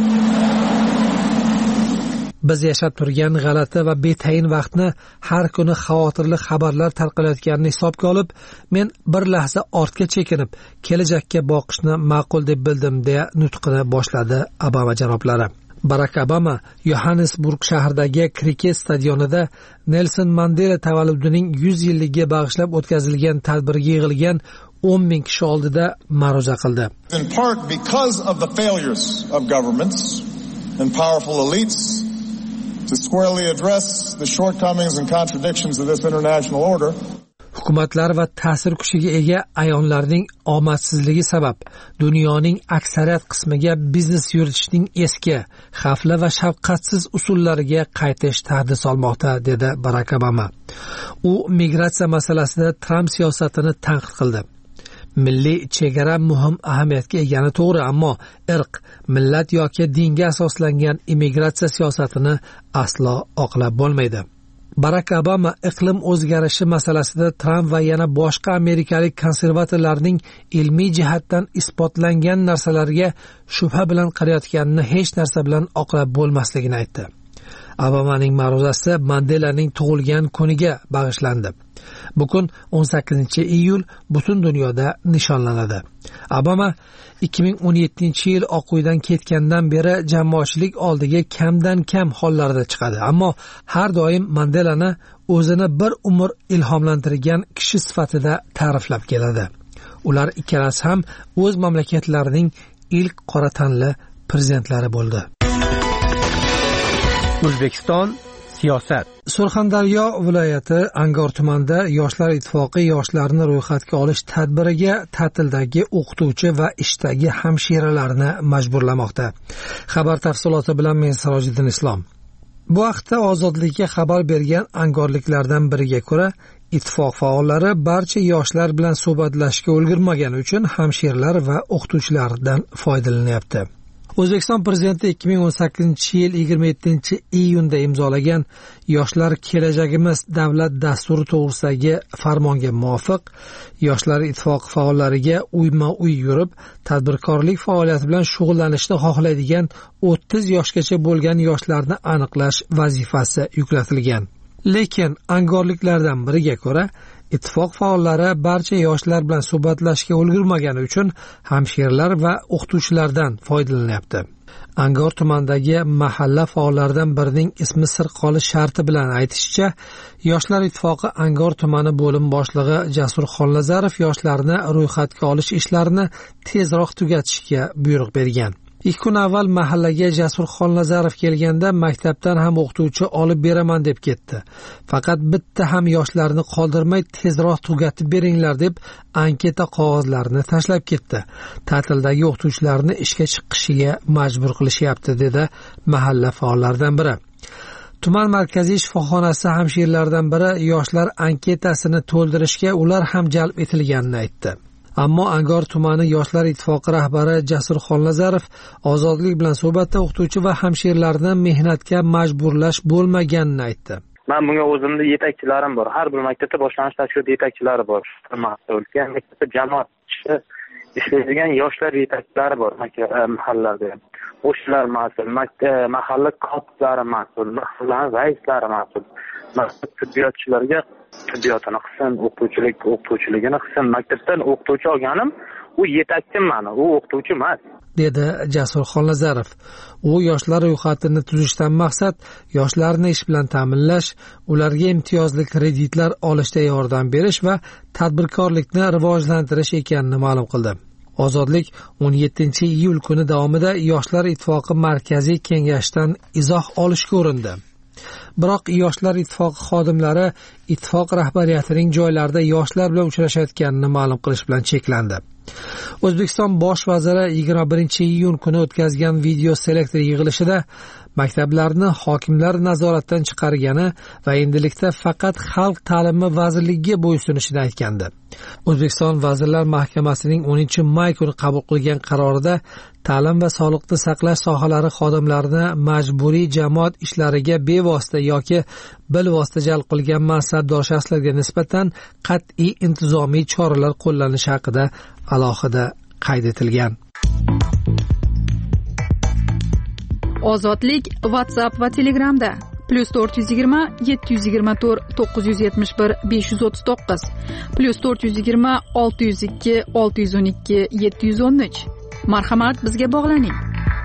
Biz yashab turgan g'alati va betayin vaqtni, har kuni xavotirli xabarlar tarqalayotganini hisobga olib, men bir lahza ortga chekinib, kelajakka boqishni ma'qul deb bildim, deya nutqini boshladi Obama janoblari. Barak Obama Johannesburg shahridagi kriket stadionida Nelson Mandela tavalludining 100 yilligiga bag'ishlab o'tkazilgan tadbirga yig'ilgan 10 ming kishi oldida ma'ruza qildi. In part because of the failures of governments and powerful elites to squarely address the shortcomings and contradictions of this international order. Hukumatlar va ta'sir kuchiga ega ayonlarning omadsizligi sabab dunyoning aksariyat qismiga biznes yuritishning eski, xavfli va shafqatsiz usullariga qaytish tahdid solmoqda, dedi Barak Obama. U migratsiya masalasida Trump siyosatini tanqid qildi. Milliy chegara muhim ahamiyatga egani to'g'ri, ammo irq, millat yoki dinga asoslangan immigratsiya siyosatini aslo oqlab bo'lmaydi. Barak Obama iqlim o'zgarishi masalasida Trump va yana boshqa amerikalik konservatorlarning ilmiy jihatdan isbotlangan narsalarga shubha bilan qarayotganini hech narsa bilan oqlab bo'lmasligini aytdi. Obamaning ma'ruzasi Mandelaning tug'ilgan kuniga bag'ishlandi. Bu kun 18-iyul butun dunyoda nishonlanadi. Obama 2017-yil Oq uydan ketgandan beri jamoatchilik oldiga kamdan kam hollarda chiqadi, ammo har doim Mandelani o'zini bir umr ilhomlantirgan kishi sifatida ta'riflab keladi. Ular ikkalasi ham o'z mamlakatlarining ilk qora tanli prezidentlari bo'ldi. O'zbekiston siyosat. Surxondaryo viloyati Angor tumanida Yoshlar ittifoqi yoshlarni ro'yxatga olish tadbiriga ta'tildagi o'qituvchi va ishdagi hamshiralarni majburlamoqda. Xabar tafsiloti bilan men Sirojiddin Islom. Bu haqda Ozodlikka xabar bergan angorliklardan biriga ko'ra, ittifoq faollari barcha yoshlar bilan suhbatlashishga ulgurmagani uchun hamshiralar va o'qituvchilardan foydalanyapti. O'zbekiston prezidenti 2018-yil 27-iyunda imzolagan Yoshlar kelajagimiz davlat dasturi to'g'risidagi farmonga muvofiq Yoshlar ittifoqi faollariga uyma-uy yurib, tadbirkorlik faoliyati bilan shug'ullanishni xohlaydigan 30 yoshgacha bo'lgan yoshlarni aniqlash vazifasi yuklatilgan. Lekin angorliklardan biriga ko'ra, ittifoq faollari barcha yoshlar bilan suhbatlashishga ulgurmagani uchun hamshiralar va o'qituvchilardan foydalanyapti. Angor tumanidagi mahalla faollaridan birining ismi sir qolish sharti bilan aytishicha, Yoshlar ittifoqi Angor tumani bo'lim boshlig'i Jasur Xonlazarov yoshlarni ro'yxatga olish ishlarini tezroq tugatishga buyruq bergan. 2 kun avval mahallaga Jasur Xolnazarov kelganda maktabdan ham o'qituvchi olib beraman deb ketdi. Faqat bitta ham yoshlarni qoldirmay tezroq tugatib beringlar deb anketa qog'ozlarini tashlab ketdi. Ta'tildagi o'qituvchilarni ishga chiqishiga majbur qilishyapti, dedi mahalla faollaridan biri. Tuman markaziy shifoxonasi hamshirlaridan biri yoshlar anketasini to'ldirishga ular ham jalb etilganini aytdi. Ammo Angor tumani yoshlar ittifoqi rahbari Jasur Xolnazarov ozodlik bilan suhbatda o'qituvchi va hamshirlarni mehnatga majburlash bo'lmaganini aytdi. Men bunga o'zimda yetakchilarim bor. Har bir maktabda boshlanish tashkilot yetakchilari bor. Maktabda jamoat ishlaydigan yoshlar yetakchilari bor mahallalarda. O'shalar mas'ul, mahalla kotiblari mas'ul, mahalla raislari mas'ul. Maktab tibbiyotchilariga tibbiyotini qilsin, o'qituvchiligini qilsin. Maktabdan o'qituvchi olganim, u yetakchim meni, u o'qituvchi emas, dedi Jasur Xolnazarov. U yoshlar ro'yxatini tuzishdan maqsad yoshlarni ish bilan ta'minlash, ularga imtiyozli kreditlar olishda yordam berish va tadbirkorlikni rivojlantirish ekanini ma'lum qildi. Ozodlik 17-iyul kuni davomida Yoshlar ittifoqi markaziy kengashidan izoh olishga urindi. Biroq Yoshlar ittifoqi xodimlari ittifoq rahbariyatining joylarda yoshlar bilan uchrashayotganini ma'lum qilish bilan cheklandi. O'zbekiston bosh vaziri 21-iyun kuni o'tkazgan video selektor yig'ilishida maktablarni hokimlar nazoratdan chiqargani va endilikda faqat Xalq ta'limi vazirligiga bo'ysunishini aytgandi. O'zbekiston Vazirlar Mahkamasining 10-may kuni qabul qilgan qarorida ta'lim va sog'liqni saqlash sohalari xodimlarini majburiy jamoat ishlariga bevosita yoki bilvosita jalb qilgan mansabdor shaxslarga nisbatan qat'iy intizomiy choralar qo'llanishi haqida alohida qayd etilgan. Ozodlik WhatsApp va Telegramda +420 724 971 539 +420 602 612 713. Marhamat, bizga bog'laning.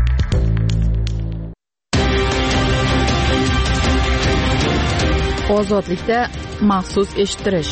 Ozodlikda maxsus eshittirish.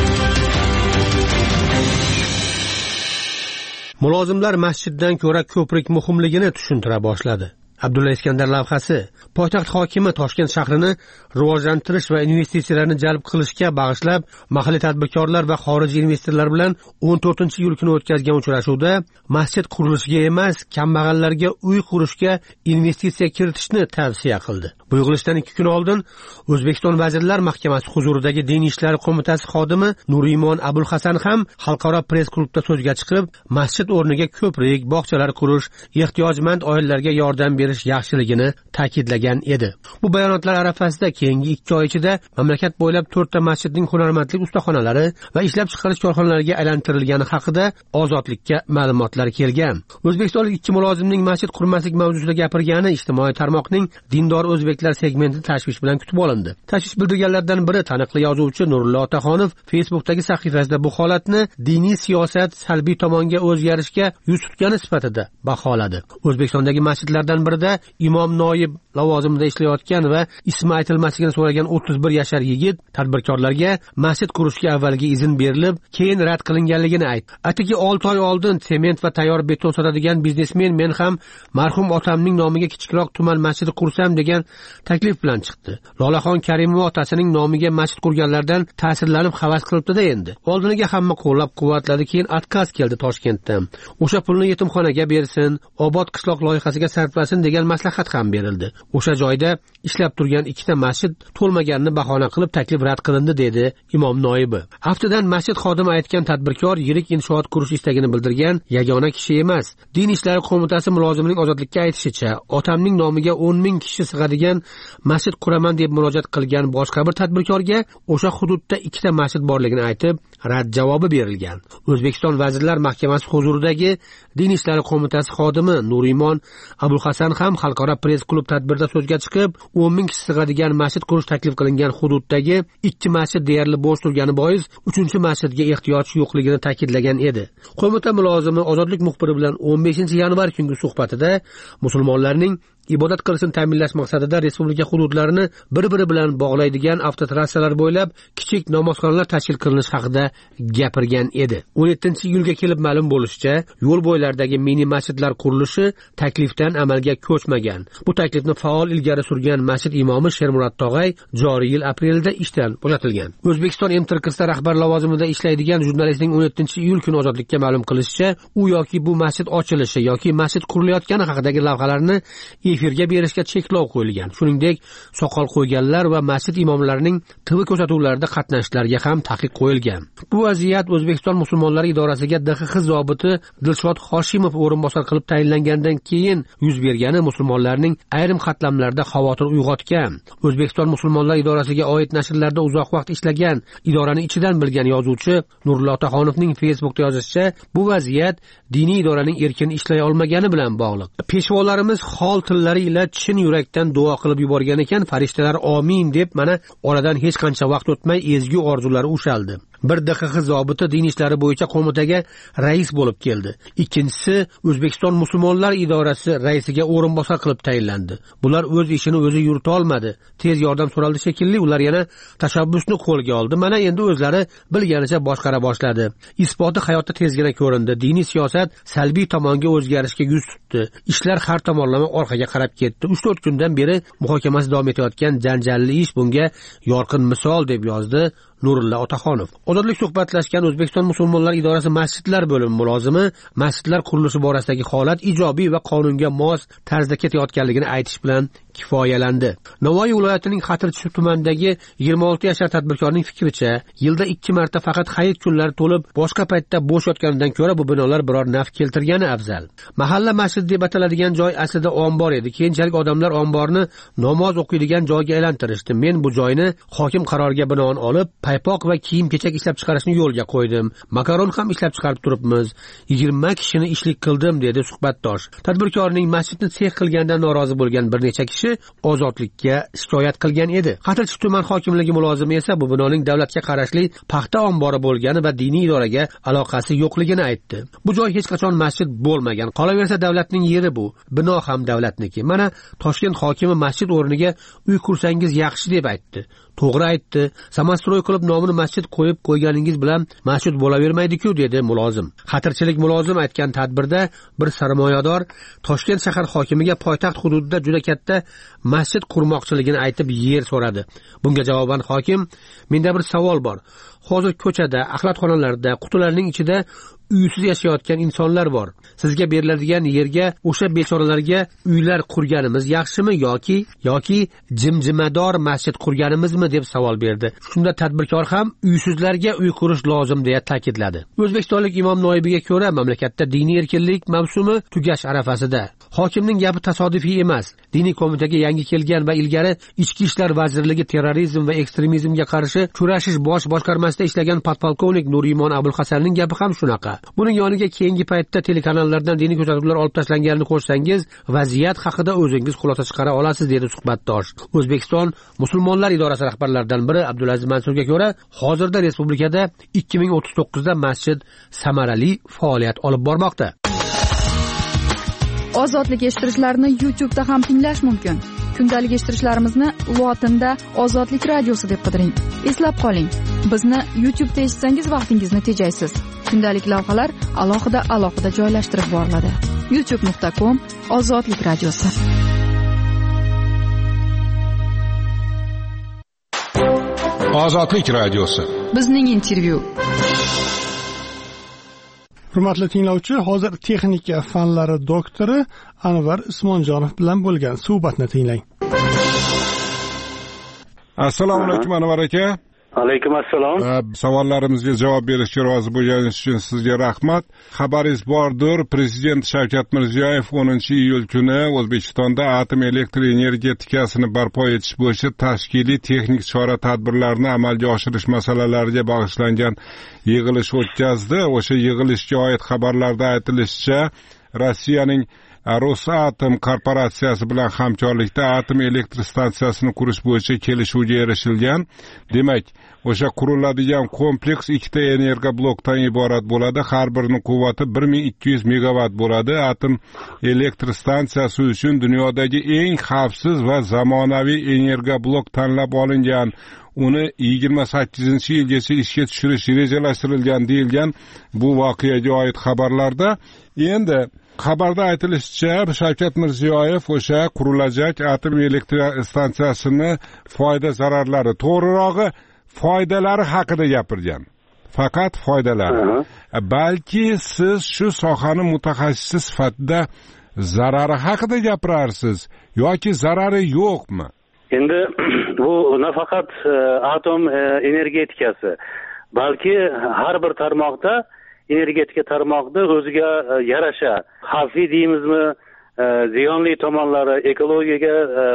Mulozimlar masjiddan ko'ra ko'prik muhimligini tushuntira boshladi. Abdulla Iskandar lavhasi poytaxt hokimi Toshkent shahrini rivojlantirish va investitsiyalarni jalb qilishga bag'ishlab mahalliy tadbirkorlar va xorijiy investorlar bilan 14-iyul kuni o'tkazgan uchrashuvda masjid qurilishiga emas, kambag'allarga uy qurishga investitsiya kiritishni tavsiya qildi. Bu yig'ilishdan 2 kun oldin O'zbekiston Vazirlar Mahkamasi huzuridagi Din ishlari qo'mitasi xodimi Nurimon Abulhasan ham xalqaro press klubda so'zga chiqib, masjid o'rniga ko'prik, bog'chalar qurish, ehtiyojmand oilalarga yordam berish yaxshiligini ta'kidlagan edi. Bu bayonotlar arafasida keyingi 2 oy ichida mamlakat bo'ylab 4 ta masjidning hunarmandlik ustaxonalari va ishlab chiqarish korxonalariga aylantirilgani haqida Ozodlikka ma'lumotlar kelgan. O'zbekistonlik 2 mulozimning masjid qurmaslik mavzusida gapirgani ijtimoiy tarmoqning dindor o'zbeklar segmenti tashvish bilan kutib olindi. Tashvish bildirganlardan biri taniqli yozuvchi Nurullo Otaxonov Facebook'dagi sahifasida bu holatni diniy siyosat salbiy tomonga o'zgarishga yuz tutgani sifatida baholadi. O'zbekistondagi masjidlardan birida imom noyib lavozimida ishlayotgan va ismi aytilmasligini so'ragan 31 yashar yigit tadbirkorlarga masjid qurishga avvalgi izn berilib, keyin rad qilinganligini aytdi. Atigi 6 oy oldin sement va tayyor beton sotadigan biznesmen men ham marhum otamning nomiga kichikroq tuman masjidi qursam degan taklif bilan chiqdi. Lolaxon Karimova otasining nomiga masjid qurganlardan ta'sirlanib havas qilibdi-da endi. Oldiniga hamma qo'llab-quvvatladi, keyin отказ keldi Toshkentdan. O'sha pulni yetimxonaga bersin, obod qishloq loyihasiga sarflasin degan maslahat ham berildi. O'sha joyda ishlab turgan 2 ta masjid to'lmaganini bahona qilib taklif rad qilindi, dedi imom noibi. Aftidan masjid xodimi aytgan tadbirkor yirik inshoot qurish istagini bildirgan yagona kishi emas. Din ishlari qo'mitasi mulozimining Ozodlikka aytishicha, otamning nomiga 10 ming kishi sig'adigan masjid quraman deb murojaat qilgan boshqa bir tadbirkorga o'sha hududda 2 ta masjid borligini aytib, rad javobi berilgan. O'zbekiston Vazirlar Mahkamasi huzuridagi Din ishlari qo'mitasi xodimi Nurimon Abulhasan ham xalqaro press klub tadbirda so'zga chiqib, 10 ming kishi sig'adigan masjid qurish taklif qilingan hududdagi 2 masjid deyarli bo'sh turgani bois 3-masjidga ehtiyoj yo'qligini ta'kidlagan edi. Qo'mita mulozimi Ozodlik muxbiri bilan 15 yanvar kungi suhbatida musulmonlarning ibodat qilishini ta'minlash maqsadida respublika hududlarini bir-biri bilan bog'laydigan avtotrassalar bo'ylab kichik namozxonalar tashkil qilinishi haqida gapirgan edi. 17-iyulga kelib ma'lum bo'lishicha, yo'l bo'ylaridagi mini masjidlar qurilishi taklifdan amalga ko'chmagan. Bu taklifni faol ilgari surgan masjid imomi Shermurat Tog'ay joriy yil aprelda ishdan bo'shatilgan. O'zbekiston MTRKsda rahbar lavozimida ishlaydigan jurnalistning 17-iyul kuni ozodlikka ma'lum qilishicha, u yoki bu masjid ochilishi yoki masjid qurilayotgani haqidagi lavhalarni efirga berishga cheklov qo'yilgan. Shuningdek, soqol qo'yganlar va masjid imomlarining TV ko'rsatuvlarida qatnashishlariga ham taqiq qo'yilgan. Bu vaziyat O'zbekiston musulmonlari idorasiga DXX zobiti Dilshod Hoshimov o'rinbosar qilib tayinlangandan keyin yuz bergani musulmonlarning ayrim qatlamlarida xavotir uyg'otgan. O'zbekiston musulmonlar idorasiga oid nashrlarda uzoq vaqt ishlagan, idorani ichidan bilgan yozuvchi Nurullo Otaxonovning Facebookda yozishicha, bu vaziyat diniy idoraning erkin ishlay olmagani bilan bog'liq. Peshvolarimiz xol tillari ila chin yurakdan duo qilib yuborgan ekan, farishtalar amin deb, mana oradan hech qancha vaqt o'tmay ezgu orzulari ushaldi. Bir DXX zobiti din ishlari bo'yicha qo'mitaga rais bo'lib keldi. Ikkinchisi O'zbekiston musulmonlar idorasi raisiga o'rinbosar qilib tayinlandi. Bular o'z ishini o'zi yurita olmadi. Tez yordam so'raldi shekilli, ular yana tashabbusni qo'lga oldi. Mana endi o'zlari bilganicha boshqara boshladi. Isboti hayotda tezgina ko'rindi. Diniy siyosat salbiy tomonga o'zgarishga yuz tutdi. Ishlar har tomonlama orqaga qarab ketdi. 3-4 kundan beri muhokamasi davom etayotgan janjalli ish bunga yorqin misol, deb yozdi Nurullo Otaxonov. Ozodlik suhbatlashgan O'zbekiston musulmonlar idorasi masjidlar bo'limi mulozimi masjidlar qurilishi borasidagi holat ijobiy va qonunga mos tarzda ketayotganligini aytish bilan kifoyalandi. Navoiy viloyatining Xatirchi tumanidagi 26 yashar tadbirkorning fikricha, yilda 2 marta faqat hayit kunlari to'lib, boshqa paytda bo'sh yotganidan ko'ra bu binolar biror naf keltirgani afzal. Mahalla masjid deb ataladigan joy aslida ombor edi. Keyinchalik odamlar omborni namoz o'qiydigan joyga aylantirishdi. Men bu joyni hokim qaroriga binoan olib, paypoq va kiyim-kechak ishlab chiqarishni yo'lga qo'ydim. Makaron ham ishlab chiqarib turibmiz. 20 kishini ishlik qildim, dedi suhbatdosh. Tadbirkorning masjidni sex qilgandan norozi bo'lgan bir necha kishi ozodlikka shikoyat qilgan edi. Xatirchi tuman hokimligi mulozimi esa bu binoning davlatga qarashli paxta ombori bo'lgani va diniy idoraga aloqasi yo'qligini aytdi. Bu joy hech qachon masjid bo'lmagan. Qolaversa davlatning yeri bu. Bino ham davlatniki. Mana Toshkent hokimi masjid o'rniga uy qursangiz yaxshi deb aytdi. To'g'ri aytdi. Samastroy qilib nomini masjid qo'yib qo'yganingiz bilan masjid bo'lavermaydi-ku, dedi mulozim. Xatirchilik mulozim aytgan tadbirda bir sarmoyador Toshkent shahar hokimiga poytaxt hududida juda katta masjid qurmoqchiligini aytib yer so'radi. Bunga javoban hokim, menda bir savol bor. Hozir ko'chada, axlatxonalarda, qutilarning ichida uysiz yashayotgan insonlar bor. Sizga beriladigan yerga o'sha bechoralarga uylar qurganimiz yaxshimi yoki jimjimador masjid qurganimizmi deb savol berdi. Shunda tadbirkor ham uysizlarga uy qurish lozim deya ta'kidladi. O'zbekistonlik imom noibiga ko'ra, mamlakatda diniy erkinlik mavsumi tugash arafasida. Hokimning gapi tasodifiy emas. Diniy qo'mitaga yangi kelgan va ilgari Ichki ishlar vazirligi terrorizm va ekstremizmga qarshi kurashish bosh boshqarmasida ishlagan podpolkovnik Nurimon Abulhasanning gapi ham shunaqa. Buning yoniga keyingi paytda telekanallardan diniy ko'rsatuvlar olib tashlanganini qo'shsangiz, vaziyat haqida o'zingiz xulosa chiqara olasiz, dedi suhbatdosh. O'zbekiston musulmonlar idorasi rahbarlaridan biri Abdulaziz Mansurga ko'ra, hozirda respublikada 2039 da masjid samarali faoliyat olib bormoqda. Ozodlik eshittirishlarni YouTube'da ham tinglash mumkin. Kundalik eshittirishlarimizni lotinda Ozodlik radiosi deb qidiring. Eslab qoling, bizni YouTube'da eshitsangiz vaqtingizni tejaysiz. Kundalik lavhalar alohida joylashtirib boriladi. youtube.com Ozodlik radiosi. Ozodlik radiosi. Bizning intervyu. Hurmatli tinglovchi, hozir texnika fanlari doktori Anvar Usmonjonov bilan bo'lgan suhbatni tinglang. Assalomu alaykum Anvar aka. Alaykum assalom. Savollarimizga javob berishga rozi bo'lganingiz uchun sizga rahmat. Xabaringiz bordir, Prezident Shavkat Mirziyoyev 10-iyul kuni O'zbekistonda atom elektr energetikasini barpo etish bo'yicha tashkiliy texnik chora-tadbirlarni amalga oshirish masalalariga bag'ishlangan yig'ilish o'tkazdi. O'sha yig'ilishga oid xabarlarda aytilishicha, Rossiyaning Rosatom korporatsiyasi bilan hamkorlikda atom elektr stansiyasini qurish bo'yicha kelishuvga erishilgan. Demak, o'sha quriladigan kompleks ikkita energiya blokdan iborat bo'ladi. Har birining quvvati 1200 megawatt bo'ladi. Atom elektr stansiyasi uchun dunyodagi eng xavfsiz va zamonaviy energiya blok tanlab olingan. Uni 28-yilgacha ishga tushirish rejalashtirilgan deyilgan bu voqeaga oid xabarlarda. Endi xabarda aytilishicha, Shavkat Mirziyoyev o'sha qurilajak atom elektr stansiyasini foyda zararlari, to'g'rirog'i foydalari haqida gapirgan. Faqat foydalari. Balki siz shu sohani mutaxassisi sifatida zarari haqida gapirarsiz yoki zarari yo'qmi? Endi bu nafaqat atom energetikasi, balki har bir tarmoqda, energetika tarmoqda o'ziga yarasha xavfli deymizmi, ziyonli tomonlari, ekologiyaga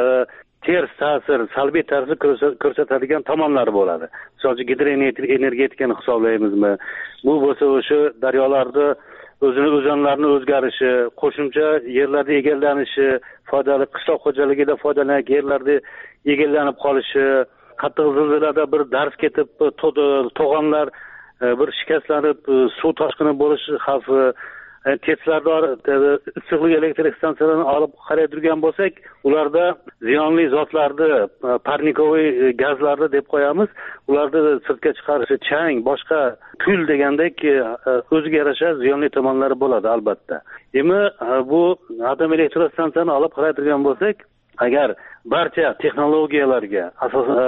ters ta'sir, salbiy ta'sir ko'rsatadigan tomonlari bo'ladi. Masalan, gidroenergetikani hisoblaymizmi? Bu bo'lsa o'sha daryolarda o'zanlarning o'zgarishi, qo'shimcha yerlarda egallanishi, foydali qishloq xo'jaligida foydalangan yerlarda egallanib qolishi, qattiq zilzilada bir dars ketib, to'g'onlar bir shikastlanib, suv toshqini bo'lish xavfi, Teslarda issiqlik elektr stansiyalarini olib qaraydigan bo'lsak, ularda ziyonli zotlarni, parnikovoy gazlarni deb qo'yamiz. Ularda sirtga chiqarishi, chang, boshqa kul degandek o'ziga yarasha ziyonli tomonlari bo'ladi albatta. Endi bu atom elektr stansiyani olib qaraydigan bo'lsak, agar barcha texnologiyalarga asosan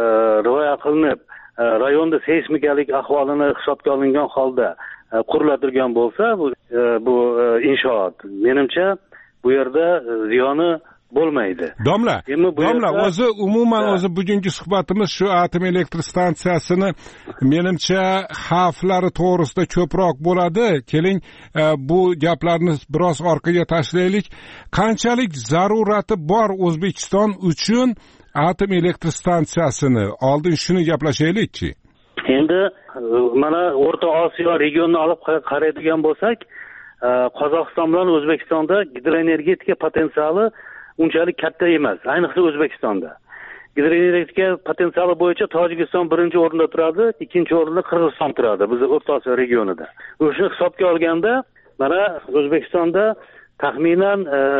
rioya qilinib, rayonda seysmikalik ahvolini hisobga olingan holda quriladirgan bo'lsa, bu inshoot, menimcha bu yerda ziyoni bo'lmaydi. Domla, o'zi umuman bugungi suhbatimiz shu atom elektr stansiyasini menimcha xavflari to'g'risida ko'proq bo'ladi. Keling, bu gaplarni biroz orqaga tashlaylik. Qanchalik zarurati bor O'zbekiston uchun atom elektr stansiyasini? Oldin shuni gaplashaylikchi. Endi mana O'rta Osiyo regionini olib qaraydigan bo'lsak, Qozog'iston bilan O'zbekistonda gidroenergetika potensiali unchalik katta emas, ayniqsa O'zbekistonda. Gidroenergetika potensiali bo'yicha Tojikiston birinchi o'rinda turadi, ikkinchi o'rinda Qirg'iziston turadi biz O'rta Osiyo regionida. O'shani hisobga olganda, mana O'zbekistonda taxminan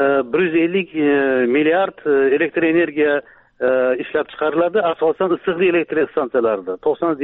150 milliard elektr energiya ishlab chiqariladi, asosan issiqlik elektr stansiyalarida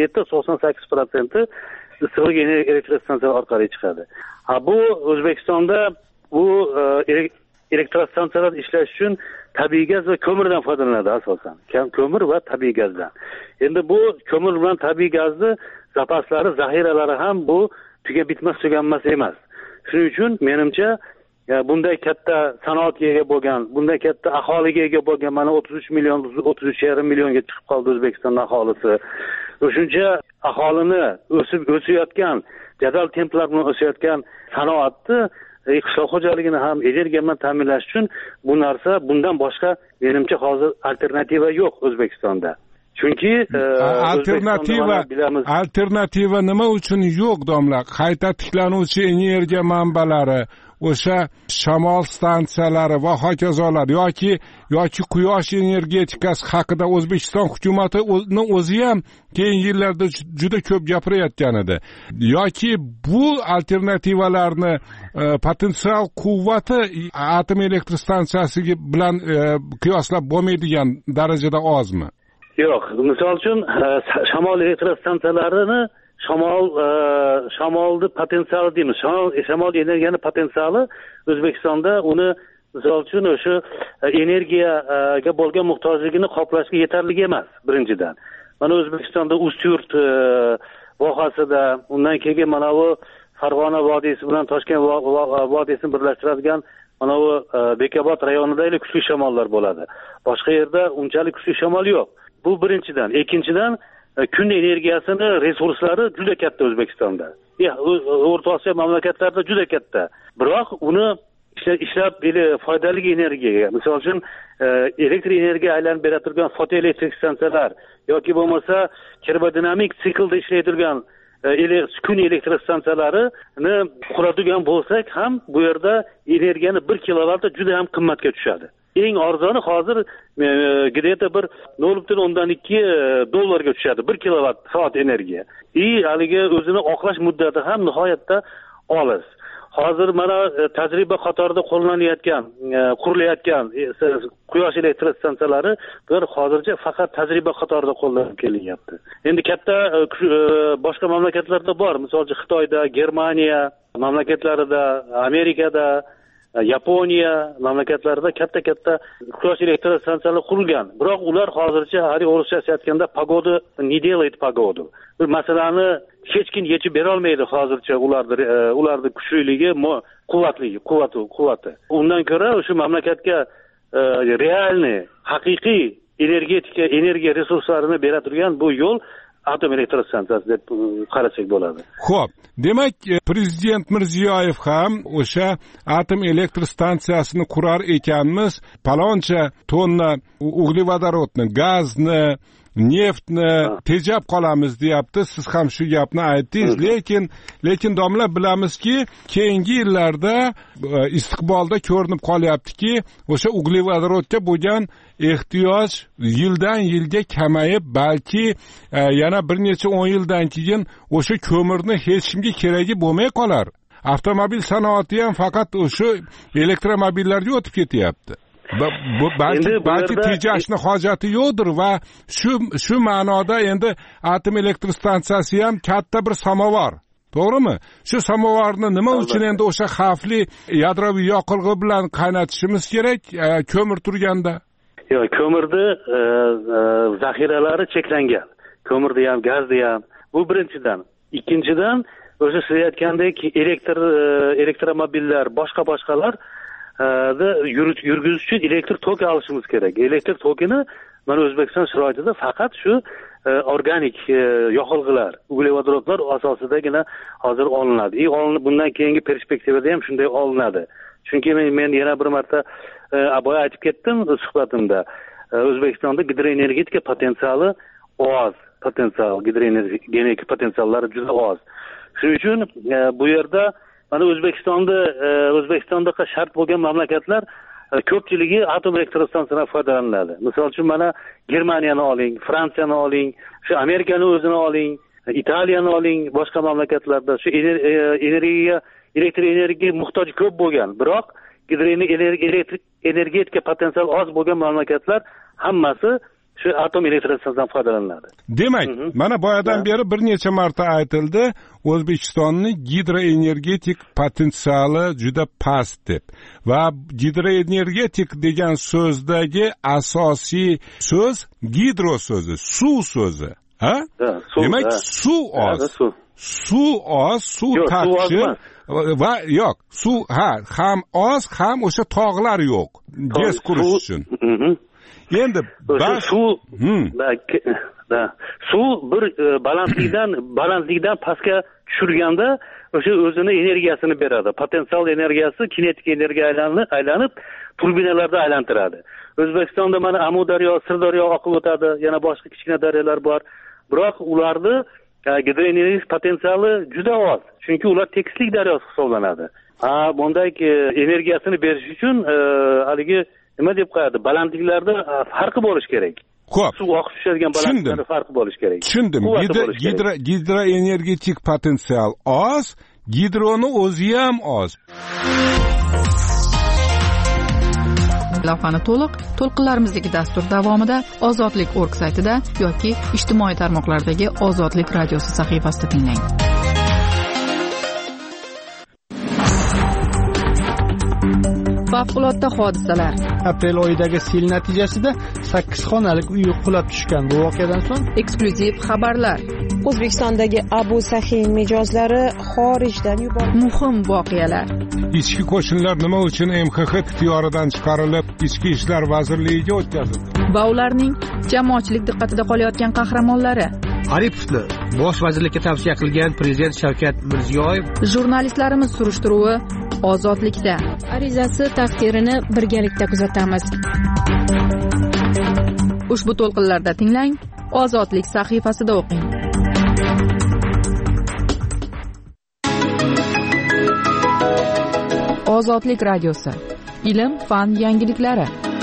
97-98% issiqlik elektr stansiyalari orqali chiqadi. Bu O'zbekistonda bu elektrostansiyalar ishlash uchun tabiiy gaz va ko'mirdan foydalanadi asosan. Ko'mir va tabiiy gazdan. Endi bu ko'mir bilan tabiiy gazni zapaslari, zaxiralari ham bu tuganmas emas. Shuning uchun menimcha bunday katta sanoatga ega bo'lgan, bunday katta aholiga ega bo'lgan, mana 33,5 millionga chiqib qoldi O'zbekiston aholisi. O'shuncha aholini o'sayotgan, jadal templar bilan o'sayotgan sanoatni, qishloq xo'jaligini ham energiya bilan ta'minlash uchun bu narsa, bundan boshqa menimcha hozir alternativa yo'q O'zbekistonda. Chunki alternativa nima uchun yo'q, domla? Qayta tiklanuvchi energiya manbalari, o'sha shamol stansiyalari va hokazolar yoki quyosh energetikasi haqida O'zbekiston hukumatining o'zi ham keyingi yillarda juda ko'p gapirayotgan edi. Yoki bu alternativalarni potensial quvvati atom elektr stansiyasi bilan qiyoslab bo'lmaydigan darajada ozmi? Yo'q, misol uchun shamol elektr stansiyalarini shamolni potensiali deymiz. Shamol energiyani potensiali O'zbekistonda uni misol uchun o'sha energiyaga bo'lgan muhtojligini qoplashga yetarli emas, birinchidan. Mana O'zbekistonda Ustyurt vohasida, undan keyin mana bu Farg'ona vodiysi bilan Toshkent vodiysini birlashtiradigan mana bu Bekobod rayonida kuchli shamollar bo'ladi. Boshqa yerda unchalik kuchli shamol yo'q. Bu birinchidan. Ikkinchidan, kun energiyasini resurslari juda katta O'zbekistonda. O'rta Osiyo mamlakatlarida juda katta. Biroq uni ishlab foydali energiyaga, misol uchun elektr energiya aylanib beradigan fotoelektrik stansiyalar yoki bo'lmasa termodinamik siklda ishlaydigan kun elektrostansiyalarini quradigan bo'lsak ham bu yerda energiyani 1 kilovat juda ham qimmatga tushadi. Eng arzoni hozir где-то bir 0.2 dollarga tushadi 1 kilovat soat energiya. Haligi o'zini oqlash muddati ham nihoyatda olis. Hozir mana tajriba qatorida qo'llanayotgan, qurilayotgan quyosh elektrostansiyalari bular hozircha faqat tajriba qatorida qo'llanib kelinyapti. Endi katta boshqa mamlakatlarda bor, masalan, Xitoyda, Germaniya mamlakatlarida, Amerikada, Yaponiya mamlakatlarida katta quyosh elektrostansiyalari qurilgan. Biroq ular hozircha o'rischa aytganda pagoda не делает погоду. Bu masalani hech kim yechib bera olmaydi hozircha ularning kuchliligi, quvvati. Undan ko'ra o'sha mamlakatga realniy, haqiqiy energiya resurslarini bera turgan bu yo'l atom elektrostansiyasi deb qarasak bo'ladi. Xo'p, demak, prezident Mirziyoyev ham o'sha atom elektrostansiyasini qurar ekanmiz, paloncha tonna uglevodorodni, gazni, neftni tejab qolamiz deyapti. Siz ham shu gapni aytdingiz, lekin domla bilamizki, keyingi yillarda istiqbolda ko'rinib qolyaptiki, o'sha uglevodorodga bo'lgan ehtiyoj yildan yilga kamayib, balki yana bir necha 10 yildan keyin o'sha ko'mirni hech kimga keragi bo'lmay qolar. Avtomobil sanoati ham faqat o'sha elektromobillarga o'tib ketyapti. Balki tejashni hojati yo'qdir va shu ma'noda endi atom elektrostansiyasi ham katta bir samovar. To'g'rimi? Shu samovarni nima uchun endi o'sha xavfli yadroviy yoqilg'i bilan qaynatishimiz kerak ko'mir turganda? Yo'q, ko'mirni zaxiralari cheklangan. Ko'mirda ham, gazda ham. Bu birinchidan. Ikkinchidan, o'sha siz aytgandek elektromobillar, boshqalar yurgizish uchun elektr tok olishimiz kerak. Elektr tokini mana O'zbekiston sharoitida faqat shu organik yoqilg'ilar, uglevodorodlar asosidagina hozir olinadi. Bundan keyingi perspektivada ham shunday olinadi. Chunki men yana bir marta boya aytib ketdim suhbatimda. O'zbekistonda gidroenergetika potensiali oz, gidroenergetika potensiallari juda oz. Shuning uchun bu yerda mana O'zbekistonda shart bo'lgan mamlakatlar ko'pchiligi atom elektrostansiyasidan foydalanadi. Misol uchun mana Germaniyani oling, Fransiyani oling, shu Amerikani o'zini oling, Italiyani oling, boshqa mamlakatlarda shu elektr energiyaga muhtoj ko'p bo'lgan, biroq gidroenergetika potensiali oz bo'lgan mamlakatlar hammasi shu atom elektrostansiyasidan foydalanadi. Demak, mana boyadan beri bir necha marta aytildi, O'zbekistonning gidroenergetik potensiali juda past deb. Va gidroenergetik degan so'zdagi asosiy so'z gidro so'zi, suv so'zi. Ha? Demak, suv oz. Suv oz, suv taqchil va yo'q, suv ham oz, ham o'sha tog'lar yo'q. Gaz qurish uchun. Endi suv bir balandlikdan pastga tushirganda o'sha o'zini energiyasini beradi. Potensial energiyasi kinetik energiya aylanib turbinalarda aylantiradi. O'zbekistonda mana Amudaryo, Sirdaryo oqib o'tadi, yana boshqa kichkina daryolar bor. Biroq ularni gidroenergetik potensiali juda oz, chunki ular tekislik daryosi hisoblanadi. Bunday energiyasini berish uchun haligi nima deb qo'yadi? Balandliklarda farqi bo'lish kerak. Xo'p. Suv oqib tushadigan balandliklarda farqi bo'lish kerak. Tushundim. Gidroenergetik potensial oz, gidroni o'zi ham oz. Lavhani to'lqinlarimizdagi dastur davomida ozodlik.org saytida yoki ijtimoiy tarmoqlardagi Ozodlik radiosi sahifasida tinglang. Favqulodda hodisalar. Aprel oyidagi sel natijasida 8 xonalik uy qulab tushgan. Bu voqeadan so'ng eksklyuziv xabarlar. O'zbekistondagi Abu Sahiy mijozlari xorijdan yuborildi. Muhim voqealar. Ichki qo'shinlar nima uchun MXX ixtiyoridan chiqarilib, Ichki ishlar vazirligiga o'tkazildi? Va ularning jamoatchilik diqqatida qolayotgan qahramonlari. Aripovni bosh vazirlikka tavsiya qilgan prezident Shavkat Mirziyoyev. Jurnalistlarimiz surishtiruvi Ozodlikda. Arizasi taqdirini birgalikda kuzatamiz. Ushbu to'lqinlarda tinglang, Ozodlik sahifasida o'qing. Ozodlik radiosi. Ilm, fan yangiliklari.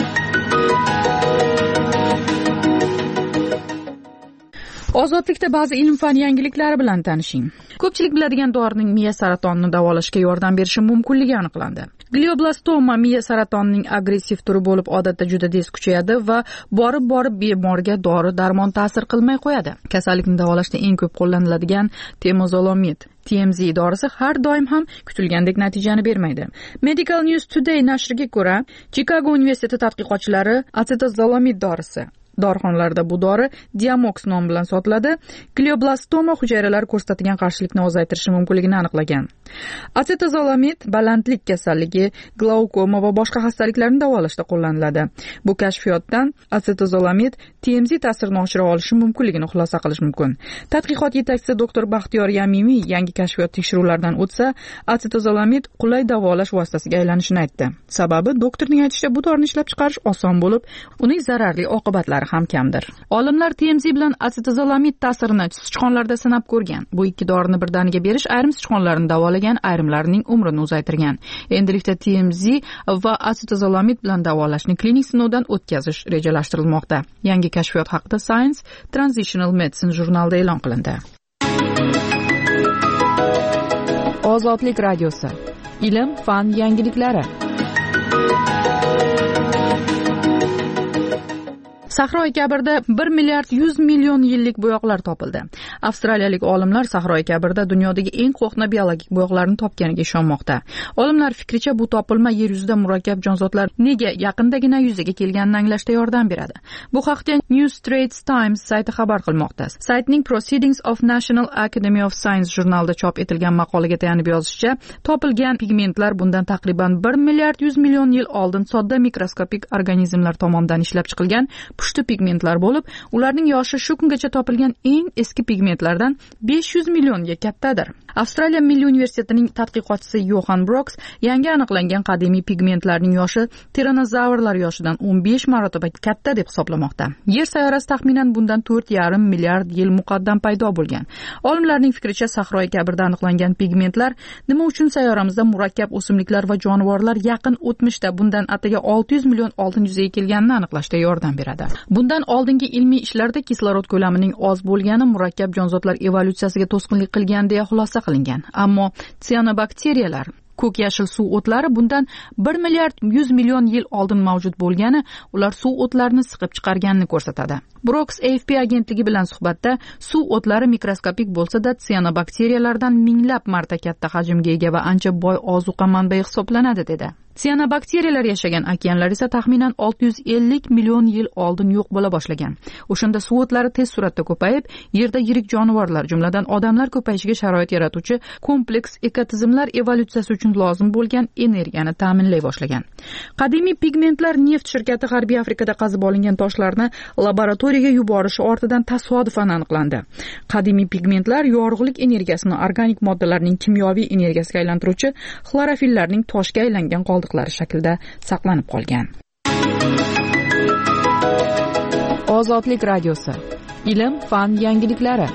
Ozodlikda ba'zi ilm-fan yangiliklari bilan tanishing. Ko'pchilik biladigan dorining miya saratonini davolashga yordam berishi mumkinligi aniqlandi. Glioblastoma miya saratonining agressiv turi bo'lib, odatda juda tez kuchayadi va borib bemorga dori-darmon ta'sir qilmay qo'yadi. Kasallikni davolashda eng ko'p qo'llaniladigan temozolomid TMZ dorisi har doim ham kutilgandek natijani bermaydi. Medical News Today nashriga ko'ra, Chicago universiteti tadqiqotchilari acetazolomid dorisi dorixonalarda bu dori Diamox nomi bilan sotiladi. Glioblastoma hujayralari ko'rsatgan qarshilikni ozaytirishi mumkinligini aniqlagan. Acetazolomid balandlik kasalligi, glaukoma va boshqa xastaliklarni davolashda qo'llaniladi. Bu kashfiyotdan acetazolomid TMZ ta'sirini oshira olishi mumkinligini xulosa qilish mumkin. Tadqiqot yetakchisi doktor Baxtiyor Yamimiy yangi kashfiyot tekshiruvlardan o'tsa, acetazolomid qulay davolash vositasiga aylanishini aytdi. Sababi doktorning aytishicha, bu dorini ishlab chiqarish oson bo'lib, uning zararli oqibatlari ham kamdir. Olimlar TMZ bilan acetazolomid ta'sirini sichqonlarda sinab ko'rgan. Bu ikki dorini birdaniga berish ayrim sichqonlarni davolagan, ayrimlarining umrini uzaytirgan. Endilikda TMZ va acetazolomid bilan davolashni klinik sinovdan o'tkazish rejalashtirilmoqda. Yangi kashfiyot haqida Science Transitional Medicine jurnalida e'lon qilindi. Ozodlik radiosi. Ilm, fan yangiliklari. Sahro kabrida 1 milliard 100 million yillik bo'yoqlar topildi. Avstraliyalik olimlar Sahro kabrida dunyodagi eng qo'hna biologik bo'yoqlarni topganiga ishonmoqda. Olimlar fikricha, bu topilma yer yuzida murakkab jonzotlar nega yaqindagina yuzaga kelganini anglashda yordam beradi. Bu haqda New Straits Times sayti xabar qilmoqda. Saytning Proceedings of National Academy of Science jurnalida chop etilgan maqolaga tayanib yozishicha, topilgan pigmentlar bundan taqriban 1 milliard 100 million yil oldin sodda mikroskopik organizmlar tomonidan ishlab chiqilgan pushti pigmentlar bo'lib, ularning yoshi shu kungacha topilgan eng eski pigmentlardan 500 millionga kattadir. Avstraliya Milliy universitetining tadqiqotchisi Johan Brooks yangi aniqlangan qadimiy pigmentlarning yoshi tiranozavrlar yoshidan 15 marotaba katta deb hisoblamoqda. Yer sayyorasi taxminan bundan 4,5 milliard yil muqaddam paydo bo'lgan. Olimlarning fikricha, Sahro kabrida aniqlangan pigmentlar nima uchun sayyoramizda murakkab o'simliklar va jonivorlar yaqin o'tmishda bundan ataga 600 million oldin yuzaga kelganini aniqlashda yordam beradi. Bundan oldingi ilmiy ishlarda kislorod ko'lamining oz bo'lgani murakkab jonzotlar evolyutsiyasiga to'sqinlik qilgan deya xulosa qilingan. Ammo sianobakteriyalar, ko'k yashil suv o'tlari bundan 1 milliard 100 million yil oldin mavjud bo'lgani, ular suv o'tlarini siqib chiqarganini ko'rsatadi. Brooks AFP agentligi bilan suhbatda suv o'tlari mikroskopik bo'lsa-da, sianobakteriyalardan minglab marta katta hajmga ega va ancha boy ozuqa manbai hisoblanadi dedi. Sianobakteriyalar yashagan okeanlar esa taxminan 650 million yil oldin yo'q bo'la boshlagan. O'shanda suv o'tlari tez suratda ko'payib, yerda yirik jonivorlar, jumladan odamlar ko'payishiga sharoit yaratuvchi kompleks ekotizimlar evolyutsiyasi uchun lozim bo'lgan energiyani ta'minlay boshlagan. Qadimiy pigmentlar neft shirkati G'arbiy Afrikada qazib olingan toshlarni laboratoriyaga yuborishi ortidan tasodifan aniqlandi. Qadimiy pigmentlar yorug'lik energiyasini organik moddalarning kimyoviy energiyasiga aylantiruvchi xlorofillarning toshga aylangan qoldiqlari shaklida saqlanib qolgan. Ozodlik radiosi. Ilm, fan yangiliklari.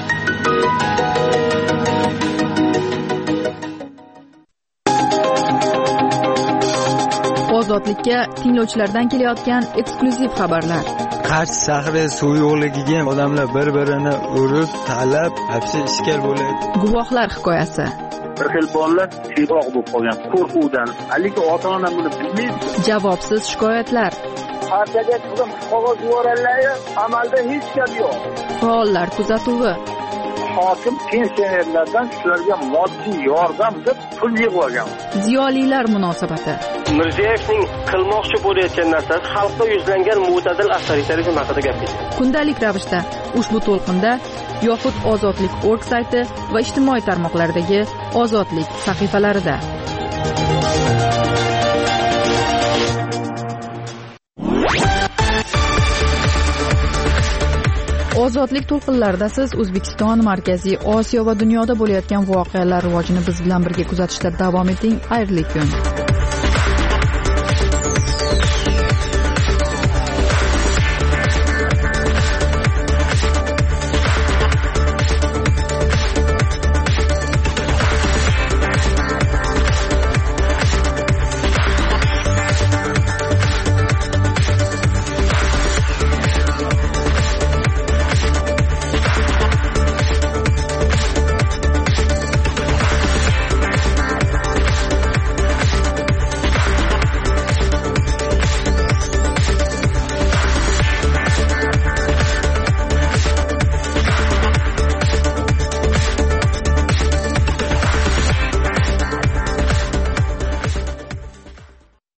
Ozodlikka tinglovchilardan kelayotgan eksklyuziv xabarlar. Qarsh shahri suv yo'qligiga odamlar bir-birini urib, talab, hapsi ishkal bo'ladi. Guvohlar hikoyasi. Bir xil bolalar siyroq bo'lib qolgan qo'rquvdan. Lekin ota-ona buni bilmaydi. Javobsiz shikoyatlar. Partiyaga turgan qog'oz yuborganlar, amalda hech gap yo'q. Faollar kuzatuvi. Hokim pensionerlardan shularga moddiy yordam deb pul yig'ib olgan. Ziyolilar munosabati. Mirziyoyevning qilmoqchi bo'layotgan narsasi xalqqa yuzlangan mo'tadil avtoritarizm haqida gapirdi. Kundalik ravishda ushbu to'lqinda yoxud ozodlik.org sayti va ijtimoiy tarmoqlardagi Ozodlik sahifalarida. Ozodlik to'lqinlarida siz O'zbekiston, Markaziy Osiyo va dunyoda bo'layotgan voqealar rivojini biz bilan birga kuzatishda davom eting. Xayrli kun.